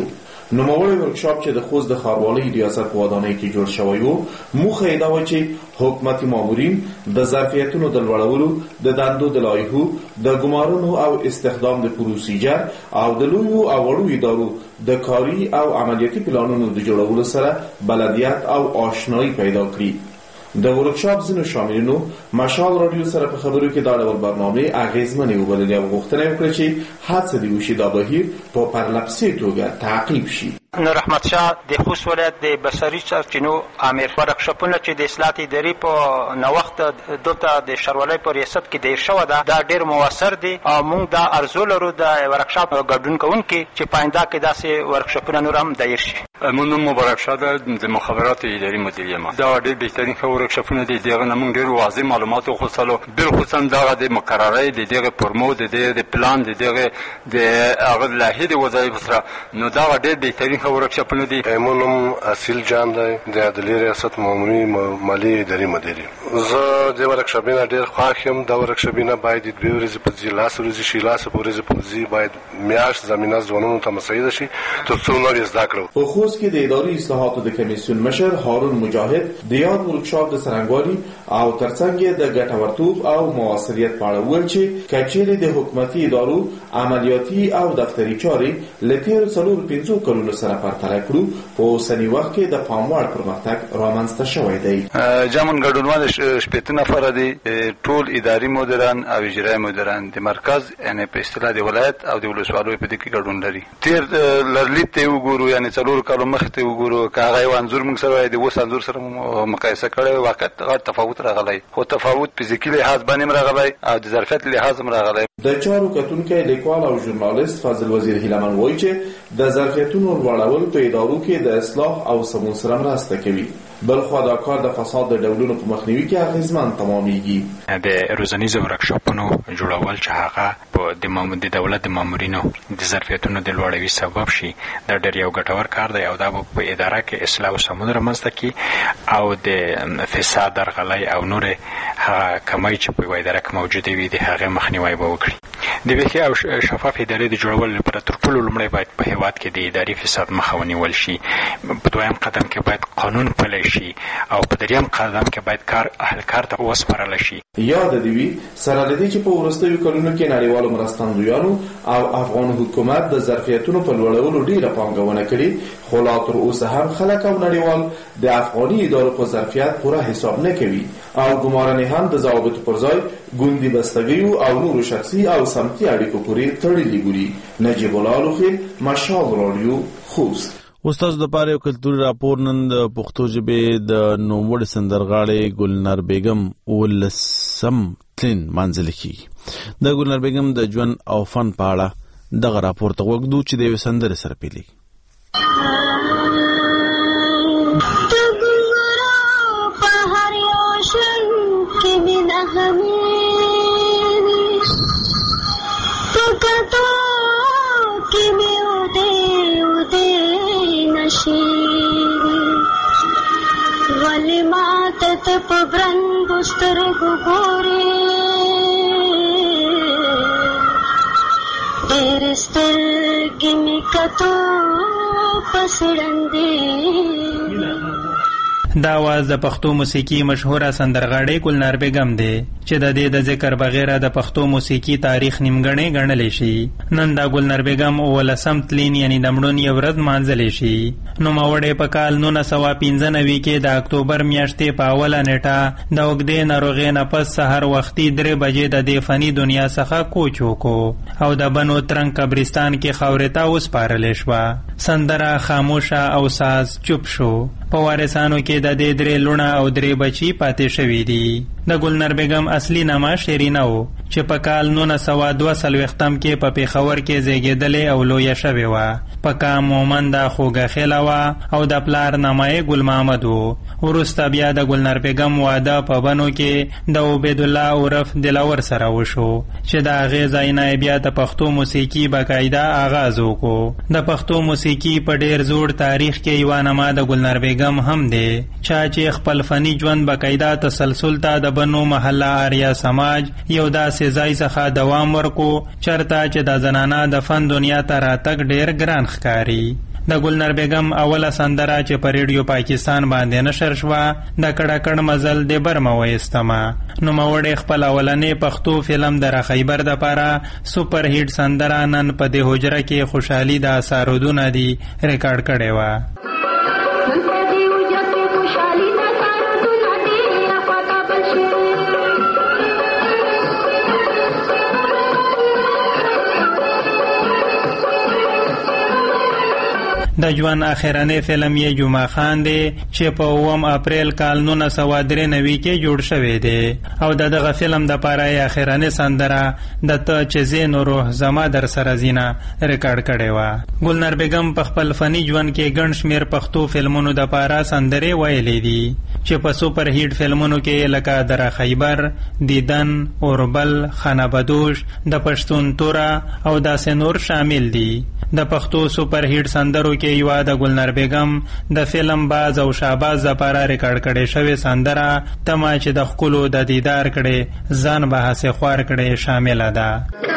Speaker 11: نوموړی ورکشاپ چې د خوست د ښاروالۍ ریاست په ودانۍ کې جوړ شوی و، موخه یې دا وه چې حکومتي مامورین د ظرفیتونو د لوړولو، د دندو د لایحو، د ګمارنو او استخدام د پروسیجر او د لویو او وړو ادارو د کاري او عملیاتي پلانونو د جوړولو سره بلدیت او آشنایی پیدا کړي. د ورکشاپ ځینو شاملینو مشال رادیو سره په خبرو کې دا ډول برنامې اغیزمنې وبللې او غوښتنه یې وکړه چې هڅه دې وشي دا بهیر په پرلپسې توګه تعقیب شي.
Speaker 9: نور احمد شاه د خوست ولایت د بشري سرچینو امیر ورکشاپونه چې د اصلاحات اداري په نوښت دلته د ښاروالۍ په ریاست کې دیر شوی ده، دا ډېر مؤثر دي او موږ دا ارزو لرو د ورکشاپ ګډون کوونکي چې په آینده کې داسې ورکشاپونه نور هم دایر شي.
Speaker 13: من نوم مبارک شاه ده، د مخابرات اداري مدیر یم. دا ډېر بهترین ښه ورکشاپونه دي، دغه نه موږ ډېر واضح معلومات وخوستلو، بالخصوصا دغه د مقررې د دغه پرمو د دغه د پلان د دغه د هغه لایحې د وظایفو سره، نو دا ډېر بهترین ښه ورکشاپونه دي.
Speaker 23: ایمونم اصیل جان دی، د عدلي ریاست ماموري مالی اداري مدیر یم. زه د ورکشاپونه ډېر خوښ یم. دا ورکشاپونه باید د دوه ورځې په ځای لاس ورځې شي، لاس په ورځې په ځای باید میاشت زمینه ځوانانو ته مساعده شي تر څو نوې زده کړو.
Speaker 11: په خوست کې د اداري اصلاحاتو د کمیسیون مشر هارون مجاهد د یاد ورکشاپ د څرنګوالي او ترڅنګ یې د ګټورتوب او موثریت په اړه وویل چې که چیرې د حکومتي ادارو عملیاتي او دفتري چارې له تېرو څلورو پنځو کلونو سره پرتله کړو، په اوسني وخت کې د پام وړ پرمختګ رامنځته شوی دی.
Speaker 13: جامن ګډونوال شپېته نفره دي، ټول اداري مدیران او اجرایي مدیران د مرکز یعنې په اصطلاح د ولایت او د ولسوالیو په دې کې ګډون لري. تېر لرلید ته وګورو، یعنې څلورو کالو مخکې ته وګورو، که هغه یو انځور موږ سره د اوس انځور سره مقایسه کړی، واقعیت غټ تفاوت راغلی، خو تفاوت فزیکي لحاظ باندې هم راغلی او د ظرفیت لحاظ هم راغلی.
Speaker 11: د چارو کتونکی لیکوال او ژورنالیست فاضل وزیر هیلمن وایي چې د ظرفیتونو لوړول په ادارو کې د اصلاح او سمون سره مرسته کوي. بلخوا دا کار د فساد د ډولونو په مخنیوي کې اغیزمن تمامیږي.
Speaker 24: د روزنیزو ورکشاپونو جوړول چې هغه په د مامور د دولت د مامورینو د ظرفیتونو د لوړوي سبب شي، دا ډېر یو ګټور کار دی او دا په اداره کې اصلاح او سمون رامنځته کړي او د فساد، درغلۍ او نور هغه کمی چې په یوه اداره کې موجوده وي د هغې مخنیوی به وکړي. د ویښې او شفاف ادارې د جوړولو لپاره تر ټولو لومړی باید په هېواد کې د اداري فساد مخه ونیول شي. په دویم قدم کې باید قانون پلی شي او په دریم قدم کې باید کار اهلکار ته وسپارل شي.
Speaker 11: یاد دې وي سره لدې چې په وروستیو کلونو کې نړیوالو مرستندویانو او افغان حکومت د ظرفیتونو په لوړولو ډېره پانګونه کړې، خو لا تر اوسه هم خلک او نړیوال د افغاني ادارو په ظرفیت پوره حساب نه کوي او ګمارنې هم د ضوابطو پر ځای ګوندي بستګیو او نورو شخصي او سمتي اړیکو پورې تړلي ګوري. نجیب الله لوخیل، مشال رادیو، خوست.
Speaker 1: استاد د پاره یو کلتوري راپور نن د پښتو ژبې د نوموړي سندرغاړې ګلنار بیگم ولسم تلین منځل کی. د ګلنار بیگم د ژوند او فن په اړه دغه راپور ته وګورو چې د یو سندره سره پیلي.
Speaker 25: ولی ماتت پا برند بسترگو گوری دیر سترگی می کتو پسرندی.
Speaker 22: دا आवाज د پښتو موسیقي مشهوره سندرغاړې ګلنار بیگم دی چې د دې د ذکر بغیر د پښتو موسیقي تاریخ نیمګړی ګڼل شي. نن دا ګلنار بیگم ولسم تلین یعنی د مړون یو ورځ مانځل شي. نو ماوړې په کال نولس سوه پنځه نوي کې د اکتوبر میاشتې په اوله نیټه د اوږدې ناروغۍ نه پس سهار وختي درې بجې د دې فني دنیا څخه کوچ وکړو او د بنو ترنګ قبرستان کې خاورې ته وسپارلې شوه. سندره خاموشه او ساز چوپ شو. په وارثانو کې د دې درې لونه او درې بچي پاتې شوي دي. د ګلنار بیگم اصلي نامه شیرینه و چې په کال نولس سوه دوه څلوېښتم کې په پېښور کې زیږېدلې او لویه شوې وه. په کام مومنده خوږخیله وه او د پلار نامه یې ګل محمد و. وروسته بیا د ګلنار بیگم واده په بنو کې د عبیدالله عرف دلاور سره وشو چې د هغې ځای نه بیا د پښتو موسیقي باقاعده آغاز وکړو. د پښتو موسیقي په ډېر زوړ تاریخ کې یوه نامه د ګلنار بیگم هم دی چا چې خپل فني ژوند باقاعده تسلسل ته د بنو محله آریا سماج یو داسې ځای څخه دوام ورکو چرته چې د زنانه د فن دنیا ته راتګ ډېر ګران ښکاري. د ګلنار بیگم اوله سندره چې په ریډیو پاکستان باندې نشر شوه د کړکړ مزل د برمه وایستمه. نوموړی خپل اولنی پښتو فلم د خیبر د پاره سپر هیټ سندره نن په دې حجره کې خوشحالي د سارودونه دی ریکارډ کړې وه. د ژوند اخرنی فلم یې جمعه خان دی چې په اووم اپریل کال نولس سوه درې نوي کې جوړ شوی دی او د دغه فلم دپاره یې اخرنی سندره د ته چې زینو روح زما در سره زینه ریکارډ کړې وه. ګلنار بیگم په خپل فني ژوند کې ګڼ شمېر پښتو فلمونو دپاره سندرې ویلې دي چې په سوپر هیټ فلمونو کې لکه در خیبر، دیدن، اوربل، خانه بدوش، د پښتون توره او داسې نور شامل دي. د پښتو سوپر هیټ سندرو کې یوه د ګلنار بیگم د فلم باز او شاباز لپاره ریکارډ کړې شوې سندره تمه چې د ښکلو د دیدار کړې ځان به هسې خوار کړې شامله ده.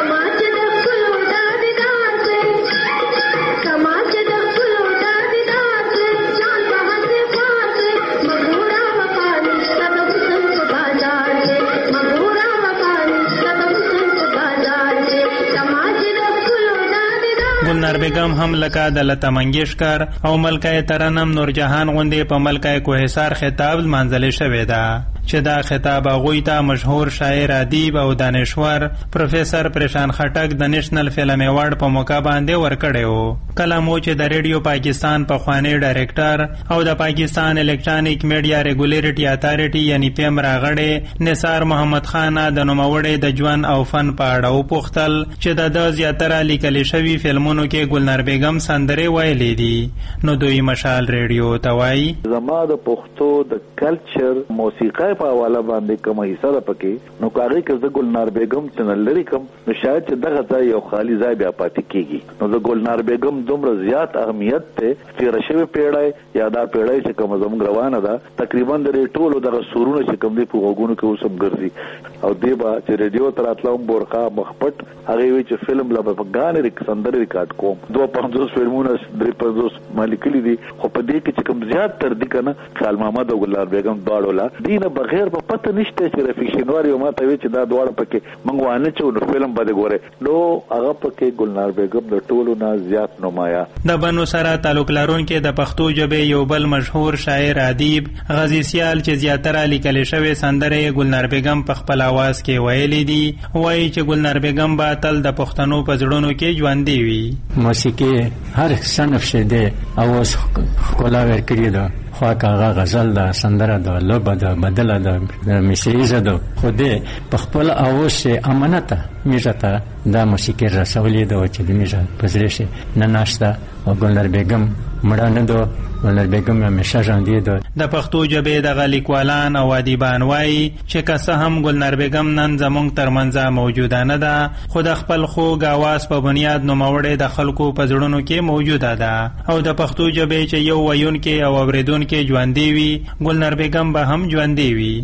Speaker 22: ګلنار بیگم هم لکه د لتا منگیشکر او ملکه ترنم نورجهان غوندې په ملکه کوهسار خطاب لمانځلې شوې ده چې دا خطاب هغوی ته مشهور شاعر، ادیب او دانشور پروفیسر پریشان خټک د نیشنل فلم ایوارډ په موقع باندې ورکړی و. کله مو چې د ریډیو پاکستان پخوانی ډایرکټر او د پاکستان الکترونیک میډیا ریګولیټري اتھارټي یعنی پیم راغړی نثار محمد خان د نوموړي د ژوند او فن په اړه وپوښتل چې د ده زیاتره لیکل شوي فلمونو کې ګلنار بیگم سندرې ویلې دي نو دوی مشال ریډیو ته وایي
Speaker 7: زما د پښتو د کلچر موسیقۍ په حواله باندې کومه حصہ ده پکې نو کاغی کې د ګلنار بیگم څنګه لري کوم نو شاید چې دغه ځای یو خالی ځای بیا پاتې کیږي نو د ګلنار بیگم دومره زیات اهمیت ته چې رشوي پیړای یا دا پیړای چې کوم زموږ روانه ده تقریبا د ټولو دغه سورونه چې کوم دی په وګونو کې اوسم ګرځي او دی با چې ریډیو تر اتلوم بورخا مخپټ هغه وی چې فلم لا په غان ریکسندر ریکارډ کوم دوه پنځوس فلمونه درې پنځوس مالکلی دي خو په دې کې چې کوم زیات تر دي کنه خال محمد او ګلنار بیگم دواړو لا دینه بغیر په پته نشته چې رفیق شینواری او ماته وی چې دا دواړه پکې منغ وانه چې نو فلم باندې ګوره نو هغه پکې ګلنار بیگم د ټولو نه زیات نمایا.
Speaker 22: د بنو سره تعلق لرونکي د پښتو ژبې یو بل مشهور شاعر، ادیب غازی سیال چې زیاتره لیکل شوی سندرې ګلنار بیگم په خپل आवाज کې ویلې دي وایي چې ګلنار بیگم به تل د پښتنو په زړونو کې ژوندۍ وي.
Speaker 8: موسیقي هر صنف شه دی اواز خلا ورکړي ده خو هغه غزل ده، سندره ده، لوبه ده، بدله ده، مصریزه ده خو دې په خپل اواز سه امانته میږه ته دا موسیقي رسولې ده چې د میږه پزړې شي نه ناشته او ګلنار بیگم مړه نه ده ګلنار بیگم همیشه ژوندۍ ده.
Speaker 22: د پښتو ژبې دغه لیکوالان او ادیبان وایي چې که څه هم ګلنار بیگم نن زموږ ترمنځه موجوده نه ده خو د خپل خوږ اواز په بنیاد نوموړی د خلکو په زړونو کې موجوده ده او د پښتو ژبې چې یو ویونکی او اورېدونکی ژوندۍ وي ګلنار بیگم به هم ژوندۍ وي.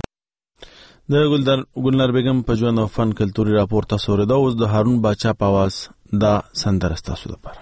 Speaker 1: د ګلنار بیگم په ژوند او فن کلتوري راپور تاسو اورېده. اوس د هارون باچا په اواز دا سندره ستاسو لپاره.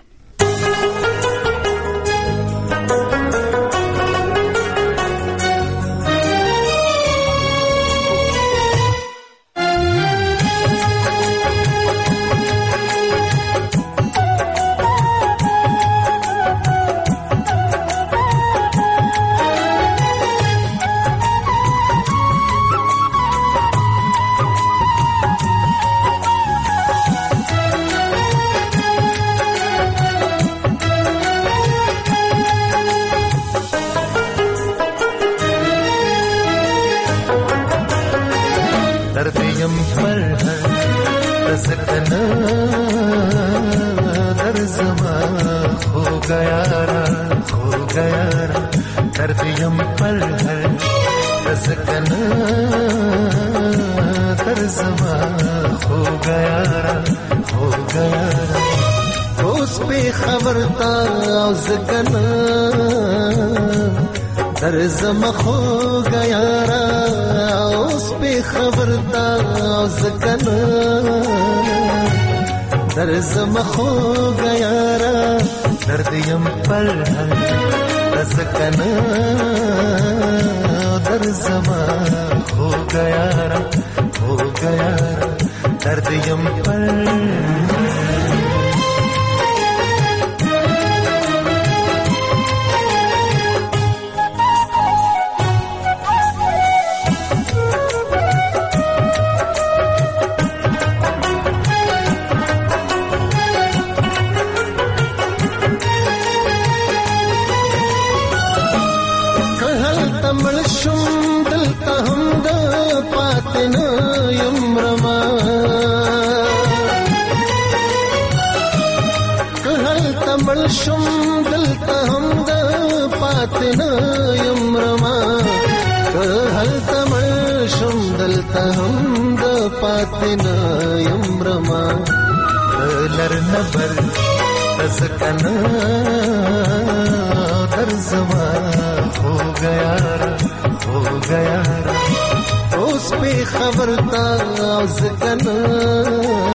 Speaker 14: زما خو غیارا اوس په خبرتا زکنا در زما خو غیارا درد یم پر هر دسکنا در زما ہو گیا را ہو گیا را درد یم پر شم دلته هم د پاتنه یم رما که هلته مړ شم دلته هم د پاتنه یم رما لر نبر تسکنه در زما ہو گیا ہو گیا اوس په خبرتا ځکنه